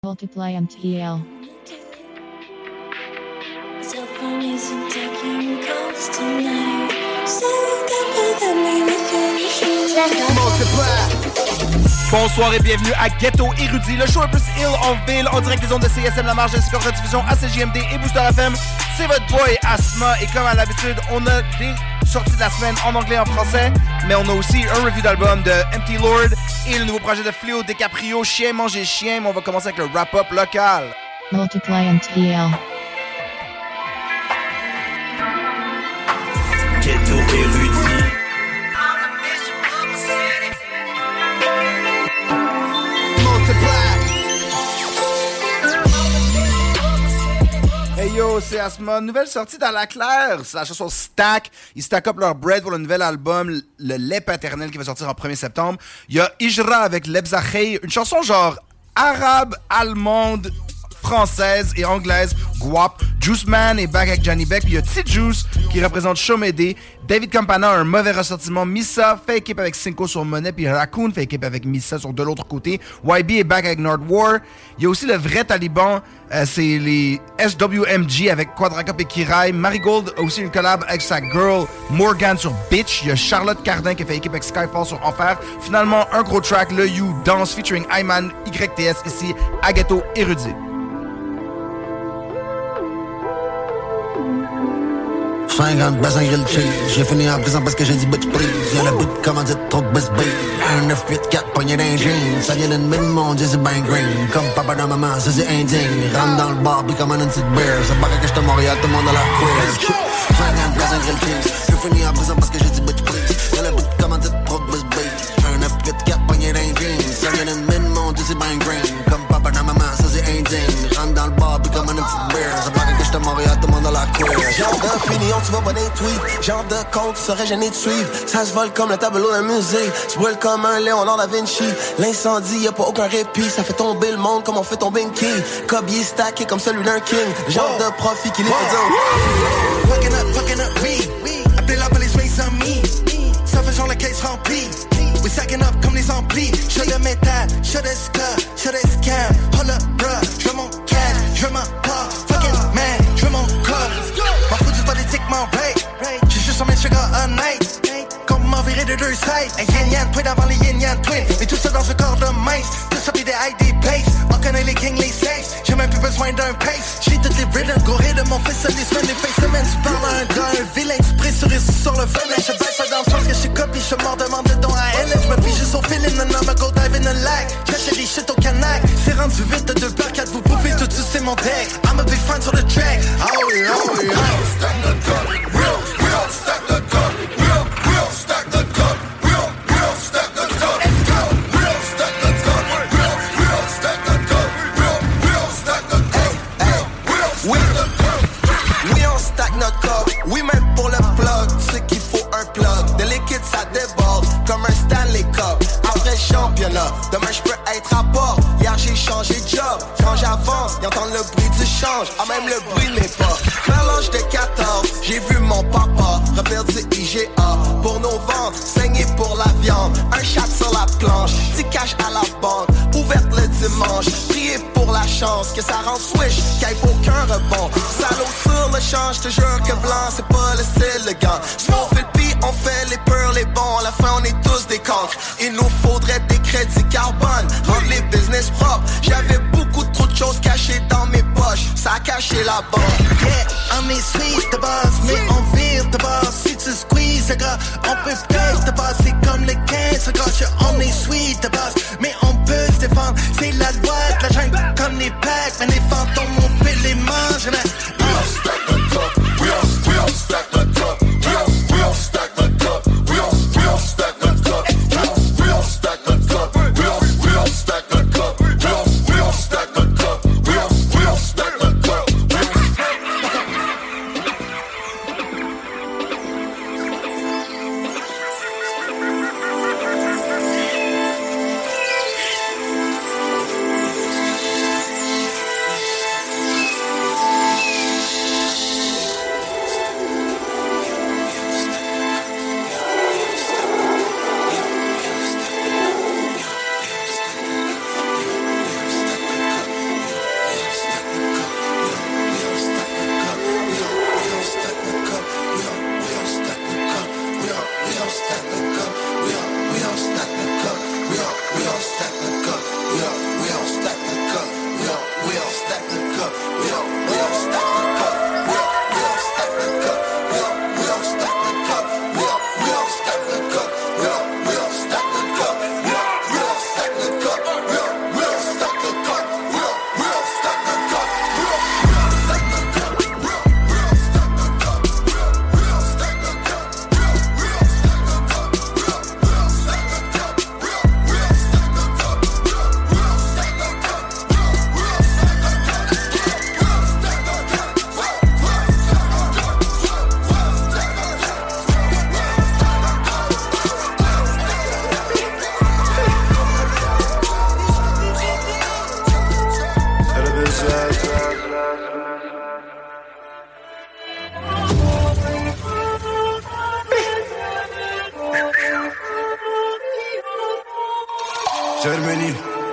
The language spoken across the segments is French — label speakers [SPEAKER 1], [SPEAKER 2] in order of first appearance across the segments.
[SPEAKER 1] Multiply MTL.
[SPEAKER 2] Cell phone isn't taking calls tonight. So that me with your
[SPEAKER 3] Bonsoir et bienvenue à Ghetto Érudit, le show un peu ill en ville, en direct des ondes de CSM La Marge ainsi qu'en rediffusion à CJMD et Booster FM. C'est votre boy Asma et comme à l'habitude, on a des sorties de la semaine en anglais et en français, mais on a aussi un review d'album de Empty Lord et le nouveau projet de Fléau DiCaprio, Chien manger chien, mais on va commencer avec le wrap-up local.
[SPEAKER 1] Multiply MTL.
[SPEAKER 4] Ghetto Érudit.
[SPEAKER 3] Hey yo, c'est Asma. Nouvelle sortie dans la claire. C'est la chanson Stack. Ils stack up leur bread pour le nouvel album, Le lait paternel, qui va sortir en 1er septembre. Il y a Ijra avec Lebzachey, une chanson genre arabe, allemande, française et anglaise, guap. Juice Man est back avec Johnny Beck. Puis il y a T-Juice qui représente Chomedey. David Campana a un mauvais ressortiment. Missa fait équipe avec Cinco sur Monet. Puis Raccoon fait équipe avec Missa sur de l'autre côté. YB est back avec Nord War. Il y a aussi le vrai Taliban. C'est les SWMG avec Quadracop et Kirai. Marigold a aussi une collab avec sa girl Morgan sur Bitch. Il y a Charlotte Cardin qui fait équipe avec Skyfall sur Enfer. Finalement, un gros track, le You Dance featuring Ayman YTS ici à Ghetto Érudit.
[SPEAKER 5] 50 baisse en grill cheese. J'ai fini en prison parce que j'ai dit bitch please. Y'a le bout de commandite trop de best babe. 1, 9, 8, 4, pogné d'un jean. Ça vient d'une mine, mon dieu, c'est ben green. Comme papa dans maman, ça c'est indigne. Rentre dans le bar, pis comme un petite bear. Ça paraît que j'étais à Montréal, tout le monde a l'air queer. 50 baisse en grill cheese. J'ai fini en prison parce que j'ai dit bitch please. Y'a le bout de commandite trop de best babe. 1, 9, 8, 4, pogné d'un jean. Ça vient d'une mine, mon dieu, c'est ben green. Comme papa dans maman, ça c'est indigne. Rentre dans le bar, pis comme un petite bear. Ça paraît que j'étais à Montréal, tout le monde a l'air queer.
[SPEAKER 6] Genre d'opinion, tu vas pas des tweets. Genre de compte, tu serais gêné de suivre. Ça se vole comme le tableau d'un musée. Tu brûles comme un Léonard da Vinci. L'incendie, y'a pas aucun répit. Ça fait tomber le monde comme on fait tomber une quille. Cobier stacké comme celui d'un king. Genre de profit qui les fait dire fucking up, oui. Appelez la police, mais sans me. Ça fait genre la caisse remplie. We stacking up comme les amplis. J'fais le métal, j'fais des scars, j'fais des scams. Hold up, bruh, j'veux mon cash, j'veux ma part. Fucking man, j'veux mon corps. M'en fous du politique, mon rate. J'suis juste un man sugar all night. Comme m'en virer de deux sides. Un yin-yang twin avant les yin-yang twins. Mais tout ça dans un corps de mince. Tout ça pis des ID pace. On connaît les kings, les safes. J'ai même plus besoin d'un pace. J'ai toutes les rhythms, go hit de mon fils. Les semaines, les face semaines. Tu parles à un gars, un vilain. Tu pressurise sur le fun. Je baisse pas dans le sens que j'suis copie. J'suis mort, demande de don à elle. J'me fie juste au feeling. Non, I'ma go dive in the lag. J'achète des shit au canac. C'est rendu vite de 2 par 4. Vous bouffez tout dessus, c'est mon deck. I'm a big fan sur le track. Oh yeah, oh yeah.
[SPEAKER 4] Stack the cup, real, stack the cup, real, stack the cup, real, stack the cup, real, stack the cup, real, stack the cup, real, stack the cup, real, stack the cup.
[SPEAKER 6] Oui, on stack notre cup. Oui, même pour le plug, tu sais qu'il faut un plug. De liquide, ça déborde comme un Stanley Cup. Après le championnat, demain je peux être à bord. Hier j'ai changé de job. Quand j'avance, ils entendent le bruit du change. Ah, même le bruit de mes pas. Vers l'âge de 14, j'ai vu mon papa refaire du IGA pour nos ventes, saigner pour la viande. Un chat sur la planche, 10 cash à la banque, ouverte le dimanche. Prier pour la chance, que ça rend swish, qu'il n'y ait aucun rebond. Salaud sur le champ, je te jure que blanc, c'est pas le style de gant. On fait le pis, on fait les peurs, les bons. À la fin, on est tous des cancres. Il nous faudrait des crédits carbone, rendre les business propres. J'avais beaucoup trop de choses cachées dans mes poches, ça a caché la banque. Yeah, on est sweet de base, mais on vire de base. Si tu squeeze, gars, on peut pèse de base. C'est comme les 15, gars, on est sweet de base, mais on peut se défendre. C'est la loi de la jungle, comme les packs. Mais les fantômes, on peut les manger.
[SPEAKER 4] Real stack the cup, real stack the cup, real stack the cup, real stack the cup, real stack the cup, real stack the cup, real stack the cup, real stack the cup.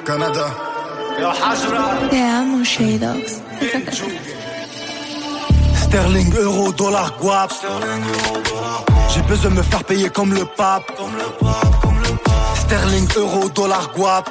[SPEAKER 5] Canada.
[SPEAKER 2] Te amo, Shadows.
[SPEAKER 6] Sterling, euro, dollar, guap. J'ai besoin de me faire payer comme le pape. Sterling, euro, dollar, guap.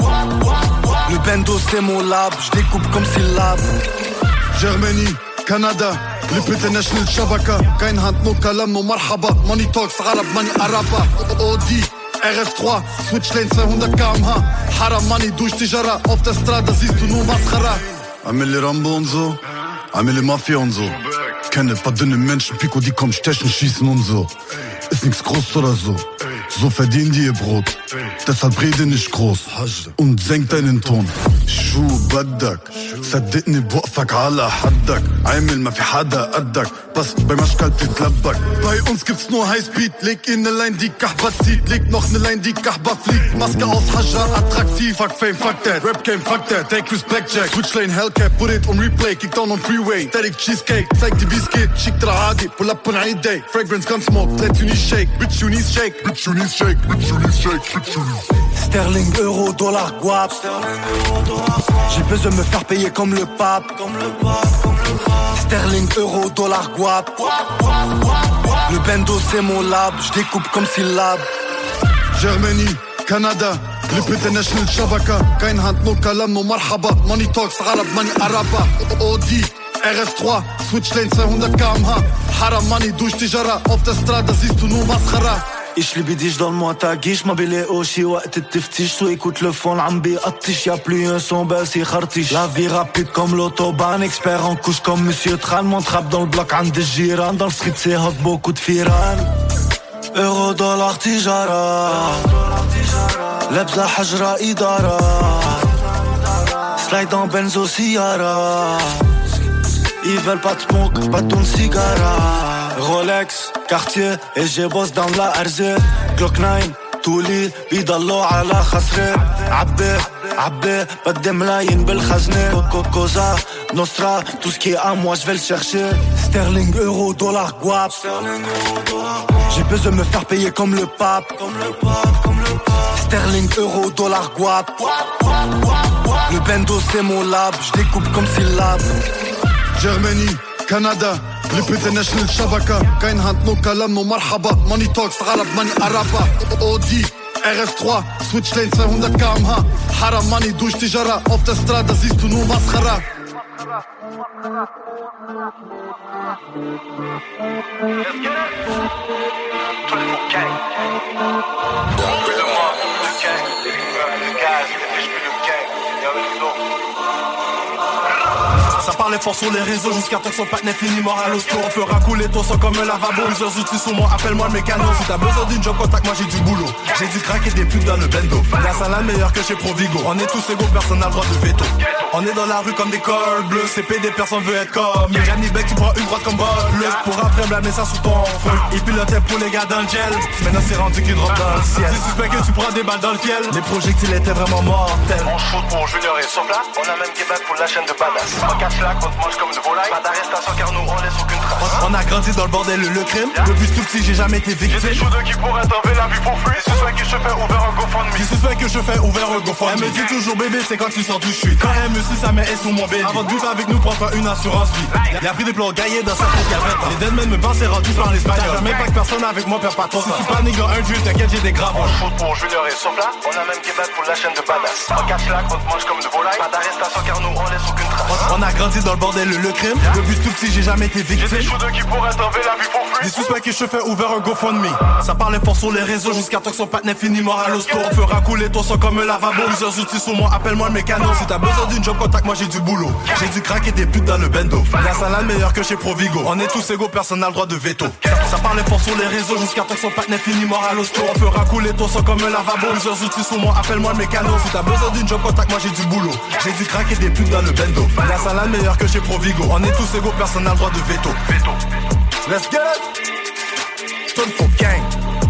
[SPEAKER 6] Le bendo c'est mon lab, je découpe comme syllabe.
[SPEAKER 5] Germany, Canada. لبت ناشنال شبكة كاين هاند نو كلام نو مرحبا ماني توكس عرب ماني عربة اودي RS3 سويتش لين 200 كامها حرام ماني دوش تجارة اوف ذا سترادا زيزتو نو مسخرة عامل لي رامبونزو عامل لي مافيونزو كان با دن Menschen Pico die kommen stechen schießen und so ist nix groß oder so so verdienen die ihr Brot deshalb rede nicht groß und senk deinen Ton شو بدك صدقني بوقفك على حدك عامل ما في حدا قدك بس بمشكل تتلبك bei uns gibt's nur Highspeed leg in ne Line die Kahba zieht leg noch ne Line die Kahba fliegt Maske aus Hajar attraktiv fuck fame fuck that Rap game fuck that take with blackjack switch lane Hellcat put it on replay kick down on freeway static cheesecake zeig dir wie's geht schick dir عادي pull up on any day fragrance gun smoke let you knees shake bitch you knees shake bitch you knees shake bitch you knees shake bitch you knees
[SPEAKER 6] Sterling, euro, dollar, guap. J'ai besoin de me faire payer comme le pape. Sterling, euro, dollar, guap. Le bendo c'est mon lab, je découpe comme syllabe.
[SPEAKER 5] Germany, Canada. لبت ناشنال شبكة كاين هاند نو كلام نو مرحبا ماني توكس عرب ماني عربة اودي RS3 سويتش لين 200 كامها حرام ماني دوش تجارة اوف ذا سترادا زيزتو نو مسخرة
[SPEAKER 6] Ich liebe dich, donne-moi ta guiche, ma belle Oshi, وقت التفتيش, so écoute le fond, عم بيقطش, y'a plus un son, بس يخرطش. La vie rapide comme l'autobahn, expert en couche comme Monsieur Tran, mon trap dans le bloc, عند الجيران, dans le street c'est hot, beaucoup de firan. Euro, dollar, tijara, لبزة حجرة إدارة, slide en benzo, Ciara. Ils veulent pas de smoke, pas de cigara. Rolex, Cartier, et j'ai bosse dans la RZ. Glock 9, توليد بيضلوا على خسرة. عبي بدي ملايين بالخزنة. Cosa Nostra, tout ce qui est à moi je vais le chercher. Sterling, euro, dollar, guap. J'ai besoin de me faire payer comme le pape. Sterling, euro, dollar, guap. Le bendo c'est mon lab, je découpe comme syllabe.
[SPEAKER 5] Germany, Canada. لبت ناشنال شبكة كاين هاند نو كلام نو مرحبا ماني توكس عرب ماني عربة اودي RS3 سويتش لين 200 كامها حرام ماني دوش تجارة اوف ذا سترادا زيزتو نو مسخرة
[SPEAKER 7] Ça parlait fort sur les réseaux jusqu'à temps que son partenaire finit mort à l'hosto. On fera couler ton sang comme un lavabo. Plusieurs outils sur moi, appelle-moi le mécano. Si t'as besoin d'une job, contact moi, j'ai du boulot. J'ai dû craquer des putes dans le bendo. La salade meilleure que chez Provigo. On est tous égaux, personne n'a le droit de veto. On est dans la rue comme des cols bleus. CPD, personne veut être comme Yannick Beck, tu prends une droite comme bol. Pour après blâmer ça sous ton feu. Il pilotait pour les gars dans le gel. Maintenant c'est rendu qu'il drop dans le ciel. C'est suspect que tu prends des balles dans le fiel. Les projectiles étaient vraiment mortels.
[SPEAKER 8] On shoot pour Junior et Sopla. On a même Québec pour la chaîne de badass. On cache là, on te mange comme de volaille. Pas d'arrestation car nous on laisse aucune trace.
[SPEAKER 7] On a grandi dans le bordel le crime. Depuis tout petit j'ai jamais été victime.
[SPEAKER 8] J'ai des shooters qui pourraient t'enlever la vie pour fuir. Les suspects que je fais ouvert un GoFundMe.
[SPEAKER 7] Les suspects que je fais ouvert un GoFundMe. Elle me dit toujours bébé c'est quand tu sors d'où je suis. Quand elle me suit ça met S sur mon bébé. Avant de bouffer avec nous prends pas une assurance vie. Y'a pris des plans gaillés dans sa tête il y a 20 ans. Les deadmen me pensent rendu par l'espagnol. Jamais pas que personne avec moi perd pas trop. Si tu paniques dans un drill t'inquiète j'ai des graves.
[SPEAKER 8] On shoot pour Junior et Sopla. On a même Québec pour la chaîne de badass. On cache là, on te mange comme de volaille. Pas d'arrestation car nous on laisse aucune trace.
[SPEAKER 7] On a grandi dans le bordel le crime. Depuis tout petit j'ai jamais été victime.
[SPEAKER 8] J'ai des shooters qui pourraient t'enlever la vie pour fuir.
[SPEAKER 7] Les suspects que je fais ouvert un GoFundMe. Ça parlait fort sur les réseaux jusqu'à temps que son partenaire finit mort à l'hosto. On fera couler ton sang comme un lavabo. Plusieurs outils sur moi, appelle-moi le mécano. Si t'as besoin d'une job, contact moi, j'ai du boulot. J'ai dû craquer des putes dans le bendo. La salade meilleure que chez Provigo. On est tous égaux, personne n'a le droit de veto. Ça parlait fort sur les réseaux jusqu'à temps que son partenaire finit mort à l'hosto. On fera couler ton sang comme un lavabo. Plusieurs outils sur moi, appelle-moi le mécano. Si t'as besoin d'une job, contact moi, j'ai du boulot. J'ai dû craquer des putes dans le bendo. La salade meilleure que chez Provigo. On est tous égaux, personne n'a le droit de veto. Let's get it! Stone for gang.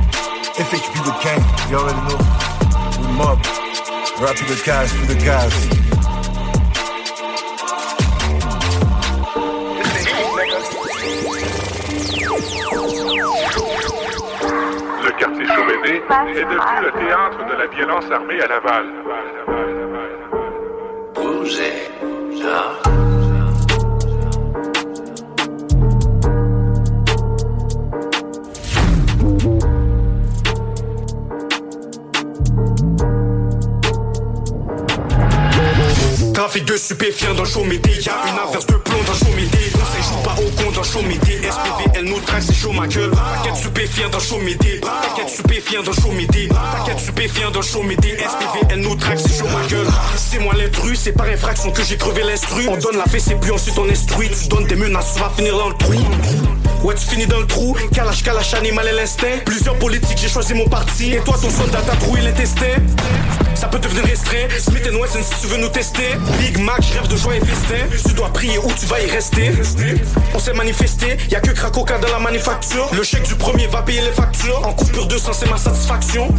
[SPEAKER 7] FHP the gang. You already know. We mob. Rap to the guys, to the guys.
[SPEAKER 9] Le quartier Chaumédé est devenu le théâtre de la violence armée à Laval. José. Ah.
[SPEAKER 10] Trafic de stupéfiants dans le show médé. Y'a une averse de plomb dans le show médé. Conseil joue pas au con dans le show médé. SPV elle nous traque, c'est chaud ma gueule. Paquet de stupéfiants dans le show médé. Paquet de stupéfiants dans le show médé. Paquet de stupéfiants dans le show médé. SPV elle nous traque, c'est chaud ma gueule. C'est moi l'intrus, c'est par infraction que j'ai crevé l'instru. On donne la fesse et puis ensuite on instruit. Tu donnes des menaces, tu vas finir dans le trou. Ouais, tu finis dans le trou. Kalash, animal et l'instinct. Plusieurs politiques, j'ai choisi mon parti. Et toi, ton soldat t'a troué l'intestin. Ça peut devenir restreint. Smith & Wesson si tu veux nous tester. Big Mac, je rêve de joie et festin. Tu dois prier ou tu vas y rester. On s'est manifesté, y'a que Krakoka dans la manufacture. Le chèque du premier va payer les factures. En coupure 200, c'est ma satisfaction.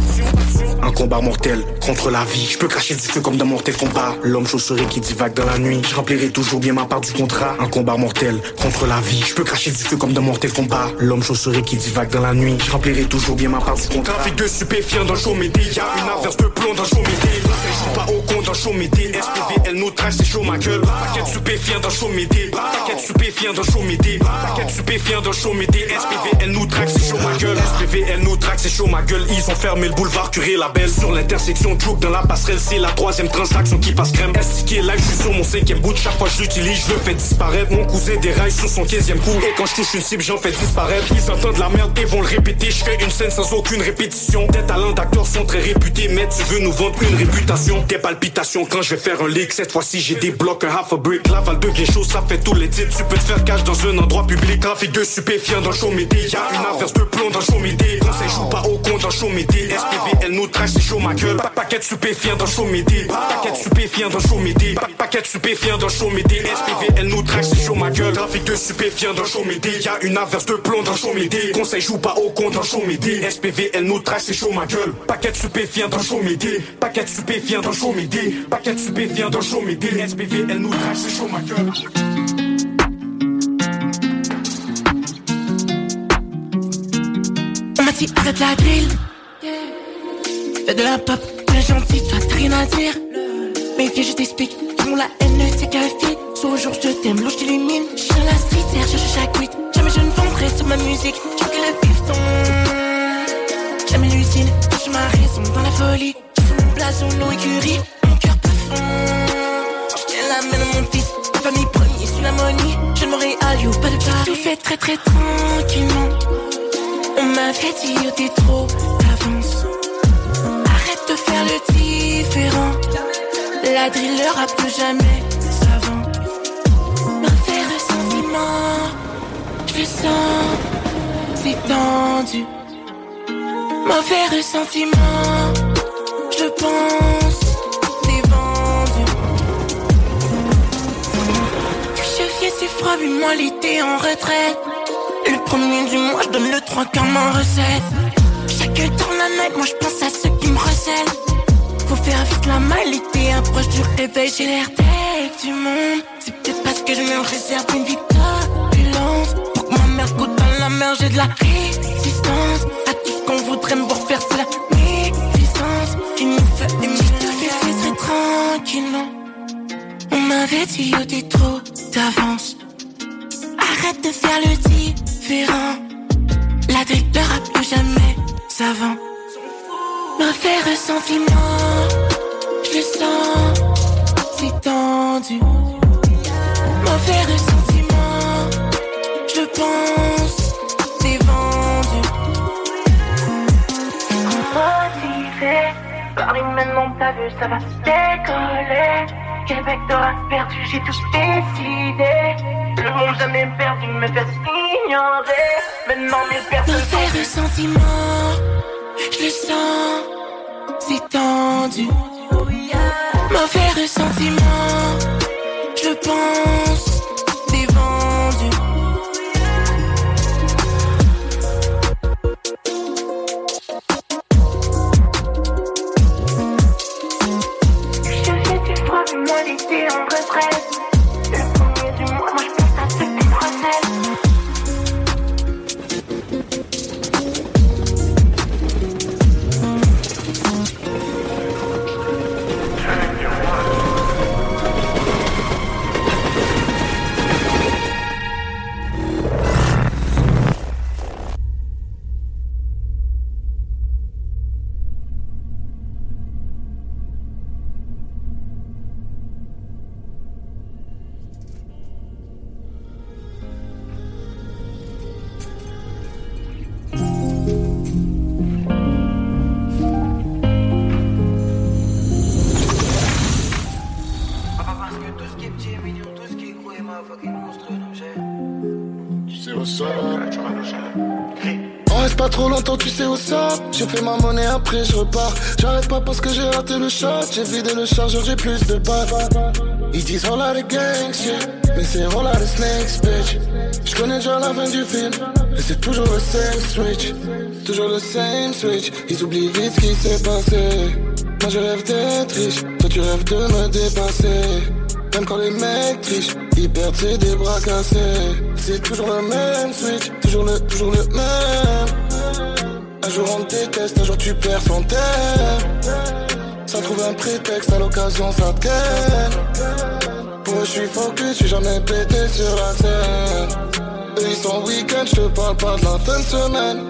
[SPEAKER 10] Un combat mortel contre la vie. Je peux cracher du feu comme dans Mortel Combat. L'homme chausserie qui divague dans la nuit. Je remplirai toujours bien ma part du contrat. Un combat mortel contre la vie. Je peux cracher du feu comme dans Mortel Combat. L'homme chausserie qui divague dans la nuit. Je remplirai toujours bien ma part du contrat. Trafic de stupéfiants dans le show médé. Y'a une averse de plomb dans le show médé. Je joue pas au con dans le show médé. SPV elle nous trace, c'est chaud ma gueule. Paquet de stupéfiants dans le show médé. Paquet de stupéfiants dans le show médé. Paquet de stupéfiants dans le show médé. SPV elle nous traque, c'est chaud ma gueule. SPV elle nous traque, c'est chaud ma gueule. Ils ont fermé le boulevard Curé la Belle. Sur l'intersection Joke dans la passerelle. C'est la troisième transaction qui passe crème. Estiqué live, je suis sur mon 5ème bout. Chaque fois je l'utilise, je le fais disparaître. Mon cousin déraille sur son 15ème coup. Et quand je touche une cible, j'en fais disparaître. Ils entendent la merde et vont le répéter. Je fais une scène sans aucune répétition. Tes talents d'acteurs sont très réputés. Mais tu veux nous vendre une réputation. Des palpitations quand je vais faire un leak. Cette fois-ci j'ai des blocs, un half a brick. Laval devient chaud, ça fait tous les titres. Tu peux te faire cash dans un endroit public. Trafic de stupéfiants dans le show médé. Y'a une averse de plomb dans le show médé. Conseil joue pas au con dans le show médé. SPV elle nous trace, c'est chaud ma gueule. Paquet de stupéfiants dans le show médé. Paquet de stupéfiants dans le show médé. Paquet de stupéfiants dans le show médé. SPV elle nous trace, c'est chaud ma gueule. Trafic de stupéfiants dans le show médé. Y'a une averse de plomb dans le show médé. Conseil joue pas au con dans le show médé. SPV elle nous trace, c'est chaud ma gueule. Paquet de stupéfiants dans le show médé. Paquet de stupéfiants dans le show médé. Paquet de stupéfiants dans le show médé. SPV elle nous trace, c'est chaud ma gueule.
[SPEAKER 2] On m'a dit arrête la drill. Fais de la pop, t'es gentil, toi t'as rien à dire. Mais viens je t'explique, tout la haine ne c'est qu'un fil. Soit au jour je t'aime, l'eau je t'illumine. Je suis dans la street, je cherche chaque week. Jamais je ne vendrai sur ma musique. Je veux que le pifton. Jamais l'usine, je ma raison dans la folie. Sous mon blason, l'eau écurie, mon cœur plafond. Je tiens la main de mon fils, ma famille premier sous la money. Je ne Montréal, you, pas de Paris. Tout fait très très tranquillement. On m'avait dit, yo t'es trop d'avance. Arrête de faire le différent. La drill le rap plus jamais savant. M'en fait ressentiment. Je le sens, c'est tendu. M'en fait ressentiment. Je pense, t'es vendu. Je viens, c'est froid, vu moi l'été en retraite. Le premier du mois, je donne le 3 quarts ma recette. Chaque temps la night, moi je pense à ceux qui me recèlent. Faut faire vite la maille, l'été approche du réveil, j'ai l'air tête du monde. C'est peut-être parce que je me réserve une vie d'opulence. Pour que ma mère goûte dans la mer, j'ai de la résistance. À tout ce qu'on voudrait me voir faire, c'est la médisance qui nous fait aimer. Je te fais très tranquillement. On m'avait dit, yo t'es trop d'avance. Arrête de faire le différent. La drill ne rap plus jamais savant. Mauvais ressentiment. Je le sens, c'est tendu. Mauvais ressentiment. Je pense, t'es vendu. Motivé, Paris maintenant t'as vu ça va décoller. Québec t'auras perdu, j'ai tout décidé. Le monde jamais perdu me fait ignorer. Maintenant mes personnes mauvais ressentiment. Je le sens, c'est tendu. Mauvais ressentiment. Je pense, t'es vendu. Je sais tu froid, mais moi l'été en retraite. Le premier du mois, moi je pense à ceux qui me recèlent.
[SPEAKER 11] On reste pas trop longtemps, tu sais où ça. J'ai fait ma monnaie, après je repars. J'arrête pas parce que j'ai raté le shot. J'ai vidé le chargeur, j'ai plus de balles. Ils disent all out of gang shit, mais c'est all out of snakes, bitch. J'connais déjà la fin du film, et c'est toujours le same switch. Toujours le same switch. Ils oublient vite ce qui s'est passé. Moi je rêve d'être riche, toi tu rêves de me dépasser. Même quand les mecs trichent, ils perdent c'est des bras cassés. C'est toujours le même switch, toujours le même. Un jour on te déteste, un jour tu perds son thème. Ça trouve un prétexte, à l'occasion ça te ken. Pour eux je suis focus, je suis jamais pété sur la scène. Eux ils sont week-end, je te parle pas de la fin de semaine.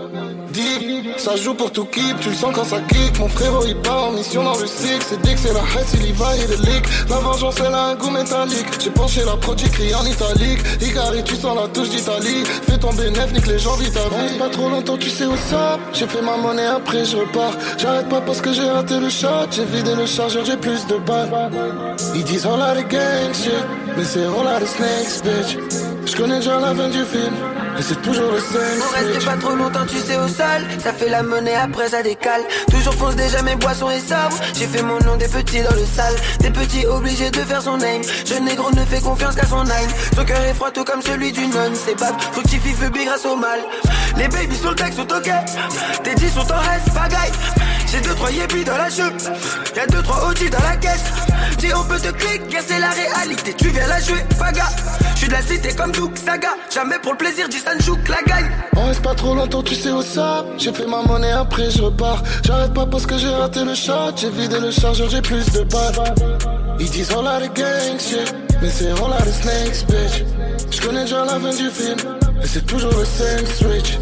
[SPEAKER 11] Deep, ça joue pour tout keep, tu le sens quand ça kick. Mon frérot il part en mission dans le six. C'est dès que c'est la haine, il y va et le leak. La vengeance elle a un goût métallique. J'ai penché la prod, j'écris en italique. Icari tu sens la touche d'Italie. Fais tomber neuf, nique les gens vite à vie. On reste pas trop longtemps, tu sais où ça. J'ai fait ma monnaie, après je repars. J'arrête pas parce que j'ai raté le shot. J'ai vidé le chargeur, j'ai plus de balles. Ils disent all out of gang shit, mais c'est all out of snakes, bitch. J'connais déjà la fin du film, et c'est toujours le same.
[SPEAKER 12] On reste pas trop longtemps, tu sais au sol. Ça fait la monnaie, après ça décale. Toujours fonce déjà mes boissons et sabres. J'ai fait mon nom des petits dans le sale. Des petits obligés de faire son name. Jeune négro ne fait confiance qu'à son nine. Son cœur est froid tout comme celui d'une nonne. C'est bad, fructifie phobie grâce au mal. Les babies sur le deck sont ok. Tes 10 sont en reste, pagaille. J'ai 2-3 yébis dans la jupe. Y'a 2-3 OG dans la caisse. Dis on peut te cliquer, c'est la réalité. Tu viens la jouer, paga. J'suis de la cité comme Duke Saga. Jamais pour le plaisir, dis ça ne joue que la gagne.
[SPEAKER 11] On reste pas trop longtemps, tu sais où ça. J'ai fait ma monnaie, après je repars. J'arrête pas parce que j'ai raté le shot. J'ai vidé le chargeur, j'ai plus de balles. Ils disent all out of gang shit, mais c'est all out of snakes, bitch. J'connais déjà la fin du film, et c'est toujours le same switch.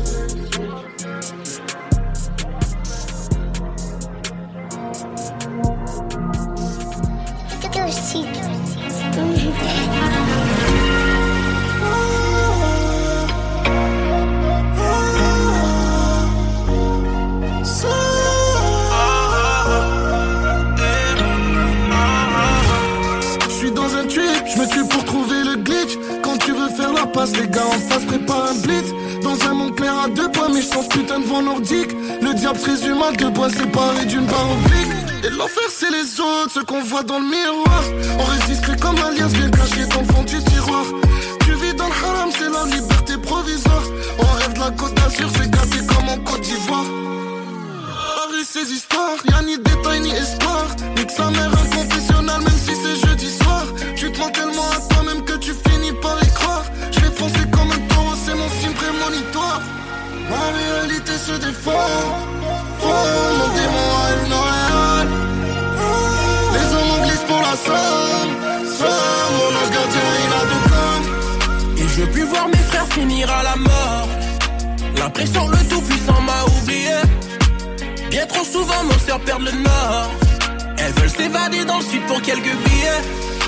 [SPEAKER 11] Les gars en face préparent un blitz. Dans un monde clair à 2 points, mais je sens putain de vent nordique. Le diable se résume à 2 points séparés d'une barre oblique. Et l'enfer c'est les autres, ceux qu'on voit dans le miroir. On reste discret comme Alias, bien caché dans le fond du tiroir. Tu vis dans le haram, c'est la liberté provisoire. On rêve de la Côte d'Azur, c'est gâté comme en Côte d'Ivoire. Paris ces histoires, y'a ni détail ni espoir. Nique sa mère un confessionnal même si c'est jeudi soir. Tu te mens tellement à toi-même que tu finis par y croire. Je vais foncer comme un taureau, c'est mon signe prémonitoire. Ma réalité se défend. Mon démon arrive non réel. Les hommes en glissent pour la somme. Mon ange gardien il a tout comme.
[SPEAKER 13] Et je veux plus voir mes frères finir à la mort. L'impression le tout puissant m'a oublié. Bien trop souvent nos sœurs perdent le nord. Elles veulent s'évader dans le sud pour quelques billets.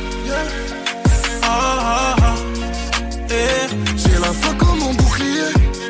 [SPEAKER 11] J'ai la foi comme mon bouclier.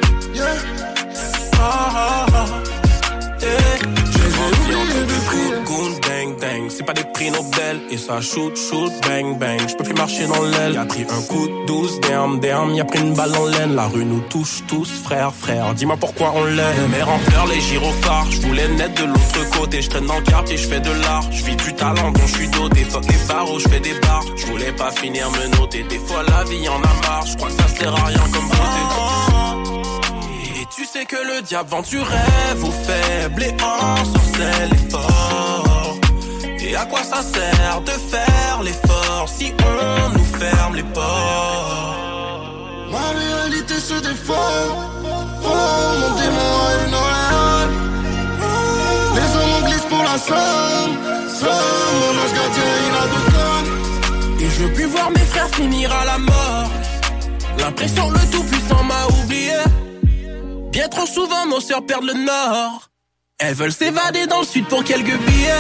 [SPEAKER 11] J'ai oublié de prier.
[SPEAKER 13] Goon, bang, bang, c'est pas des prix Nobel. Et ça shoot, shoot, bang, bang. J'peux plus marcher dans l'aile. Y'a pris un coup de 12, damn, damn. Y'a pris une balle en laine. La rue nous touche tous, frère, frère. Dis-moi pourquoi on l'aime. Mère en pleurs, les gyrophares. J'voulais naître de l'autre côté. J'traîne dans le quartier, j'fais de l'art. J'vis du talent dont j'suis doté. Fuck les barreaux, j'fais des bars. J'voulais pas finir me noter. Des fois la vie en a marre. J'crois que ça sert à rien comme beauté. Et tu sais que le diable vend du rêve aux faibles et ensorcelle les forts. Et à quoi ça sert de faire l'effort si on nous ferme les portes?
[SPEAKER 11] Ma réalité se défend. Mon démon arrive non réel. Les hommes en glissent pour la somme. Mon ange gardien il a tout comme.
[SPEAKER 13] Et je veux plus voir mes frères finir à la mort. L'impression le tout puissant m'a oublié. Bien trop souvent nos sœurs perdent le nord. Elles veulent s'évader dans le sud pour quelques billets.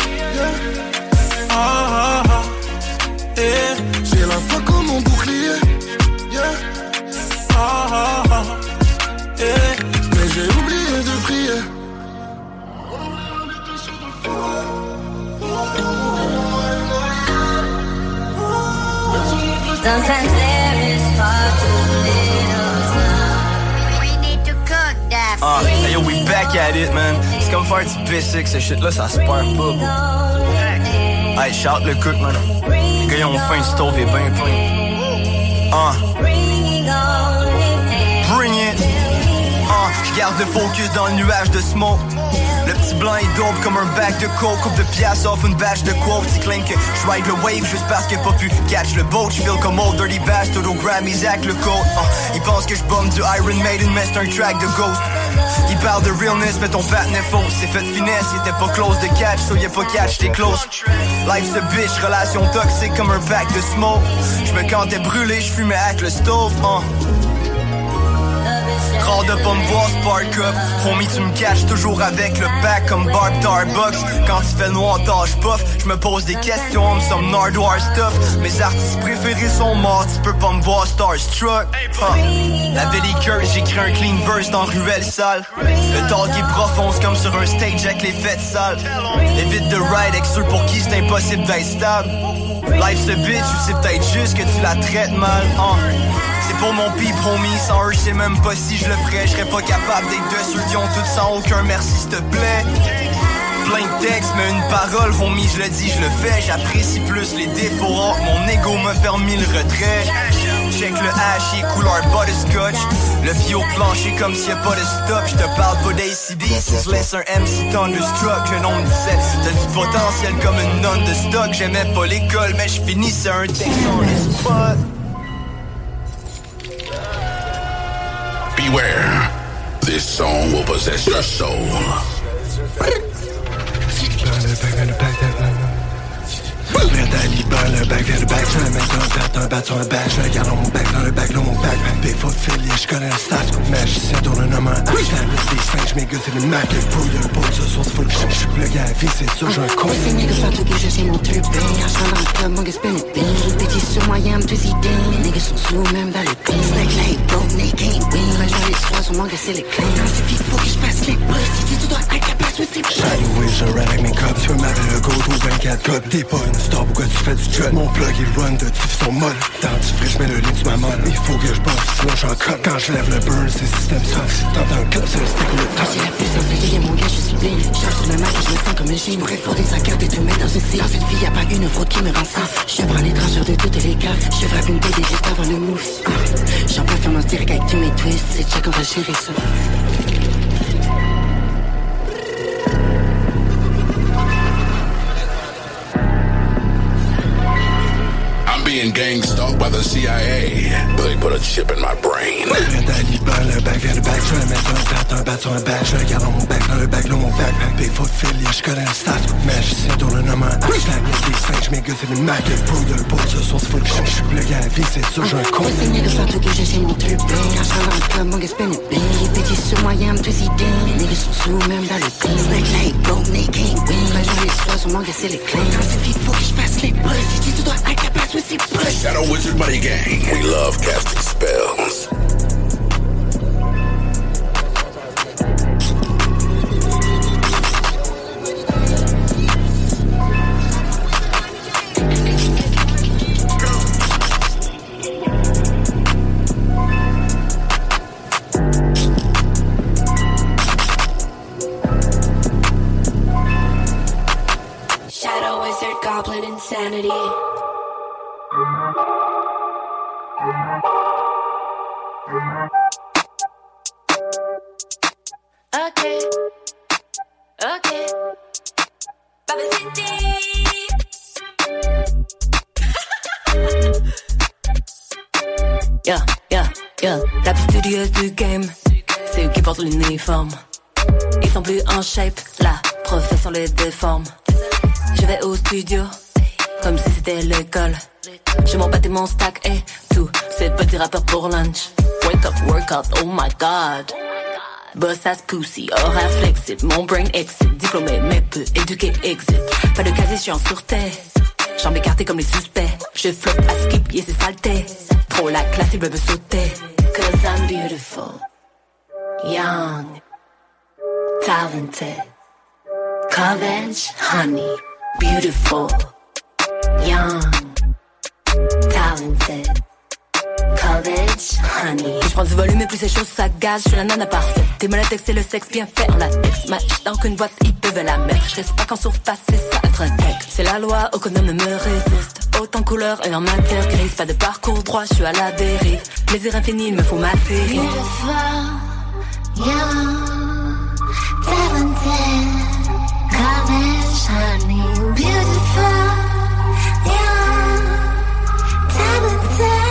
[SPEAKER 11] J'ai la foi comme mon bouclier. Mais j'ai oublié de prier.
[SPEAKER 14] Sometimes there is far too little time. We need to cook that.
[SPEAKER 15] Hey yo, we back at it, man. C'est comme faire du basic, ce shit-là, ça se perd pas, bro. Hey, shout le cook, man. Les gars, ils ont faim, le stove est bien plein. Bring it. Je garde le focus dans le nuage de smoke. Le petit blanc est dope comme un bac de coke. Coupe de pièces off une batch de quotes. Il claim que j'ride le wave juste parce qu'il a pas pu catch le boat. J'feel comme old dirty bastard au Grammys avec le code. Il pense que j'bombe du Iron Maiden mais c'est un track de Ghost. Il parle de realness mais ton patin est faux. C'est fait de finesse, il était pas close de catch. So y'a pas catch, t'es close. Life's a bitch, relation toxique comme un pack de smoke. J'me cantais brûlé, j'fumais avec le stove. Rare de pas me voir spark up. Homie tu me catches toujours avec le back comme Barb Starbucks. Quand tu fais le noir tâche puff. J'me pose des questions, some Nardwar stuff. Mes artistes préférés sont morts, tu peux pas me voir starstruck. La belliqueuse, j'écris un clean verse dans ruelle sale. Le talk est profond, c'est comme sur un stage avec les fêtes sales. Évite de ride avec ceux pour qui c'est impossible d'être stable. Life's a bitch ou c'est peut-être juste que tu la traites mal. C'est pour mon pip, homie, sans eux, je sais même pas si je le ferais. Je serais pas capable d'être de ceux qui ont tout sans aucun merci, s'il te plaît. Plein de textes, mais une parole, homie, je le dis, je le fais. J'apprécie plus les dépôts, mon ego m'a permis le retrait. Check le hash, et couleur butterscotch. Le bio plancher comme s'il y a pas de stop. Je te parle pas d'ACD, si je laisse un MC thunderstruck. Un nom me disait, t'as du potentiel comme une nonne de stock. J'aimais pas l'école, mais je finissais un texte dans les spots.
[SPEAKER 16] Beware, this song will possess your soul.
[SPEAKER 17] Prêt à Liban, le bac vers le bac. Je vais mettre un bat, un bat sur un bac. Je le garde dans mon bac, dans le bac, dans mon bac. Des fois de filet, je connais le stats. Magicien tourne un homme en H. La liste des singes, mes gars, c'est le Mac. Le pro, le pot, ce soir, c'est full que je suis plugué à la vie, c'est sûr, j'ai un con.
[SPEAKER 18] Ces niggas sont tout que j'ai mon truc. Argent dans le club, mon gars, spin it, bing. Petit sur moi, y'a un petit ding. Les niggas sont sous, même dans le ping. Snack like broke, they can't win. Là, je vais les soirs, sur mon gars, c'est le clean. Non, c'est pis, faut que je fasse les boss. Si tu dois être capable, c'est c'est plus.
[SPEAKER 17] Anyway, je ride avec mes cops. Tu veux m'avoir le go, ou 24 cops. T'es pas une star, pourquoi tu fais du cut? Mon plug, il run de diffusion molle. Dans du frais, j'mets le lit sur ma molle. Il faut que je bosse, sinon j'en cop. Quand je lève le burn, c'est système soft. Si t'entends un club, c'est le stick ou le top.
[SPEAKER 18] J'ai la puissance de vie, mon gars, je suis bien. Charge sur le mic et je me sens comme un génie. J'pourrais faire des accords et tout mettre dans une scie. Dans cette vie, y'a pas une fraude qui me rend safe. Je prends les trancheurs de toutes les caves. Je frappe une tête juste avant le mousse. J'en performance direct avec tous mes twists. C'est check, on va gérer ça.
[SPEAKER 16] Being gang stalked by the CIA. They put a chip in my brain.
[SPEAKER 17] Prêt à Liban, le bac vers le bac. Je vais mettre un bat sur un bac. Je le garde dans mon bac, dans le bac, dans mon bac. Des fois de filet, je connais le stats. Magicien tourne un homme en H. La liste des singes, mes gars, c'est le Mac. Le pro, le pot, ce soir, c'est full que je suis plugué à la vie, c'est sûr, j'ai un con.
[SPEAKER 18] Ces niggas sont tout que j'ai mon truc. Argent dans le club, mon gars, spin it, bing. Petit sur moi, y'a un petit ding. Les niggas sont sous, même dans le ping. Snack like broke, they can't win. Là, je vais les soirs, sur mon gars, c'est le clean. Non, c'est pis, faut que je fasse les boss. Si tu dois être capable, c'est plus.
[SPEAKER 16] Shadow Wizard Money Gang. We love casting spells.
[SPEAKER 14] Shadow Wizard Goblin Insanity.
[SPEAKER 2] Okay, okay. Baba City.
[SPEAKER 19] Yeah, yeah, yeah. La plus studieuse du game, c'est eux qui portent l'uniforme. Ils sont plus en shape, la profession les déforme. Je vais au studio, comme si c'était l'école. J'ai mon bat et mon stack et tout, ces petits rappeurs pour lunch. Wake up, workout, oh my god. Boss ass pussy, horaire flexible, mon brain exit. Diplômé mais peu éduqué, exit. Pas de casier, j'suis en sûreté. Jambes écartées comme les suspects. Je flotte à skip, yeah c'est saleté. Trop la classe, il veut sauter.
[SPEAKER 14] Cause I'm beautiful, young, talented. College, honey, beautiful, young, talented.
[SPEAKER 19] talented. College honey. Plus je prends du volume et plus ces choses s'agacent. Je suis la nana parfaite. T'es molotech, c'est le sexe bien fait en latex. Match dans qu'une boîte, ils peuvent la mettre. Je reste pas qu'en surface, c'est ça être un tech. C'est la loi, aucun homme ne me résiste. Autant couleur et en matière grise. Pas de parcours droit, je suis à la dérive. Plaisir infini, il me faut m'attirer.
[SPEAKER 14] Beautiful, young, talented, college honey. Beautiful, young, talented.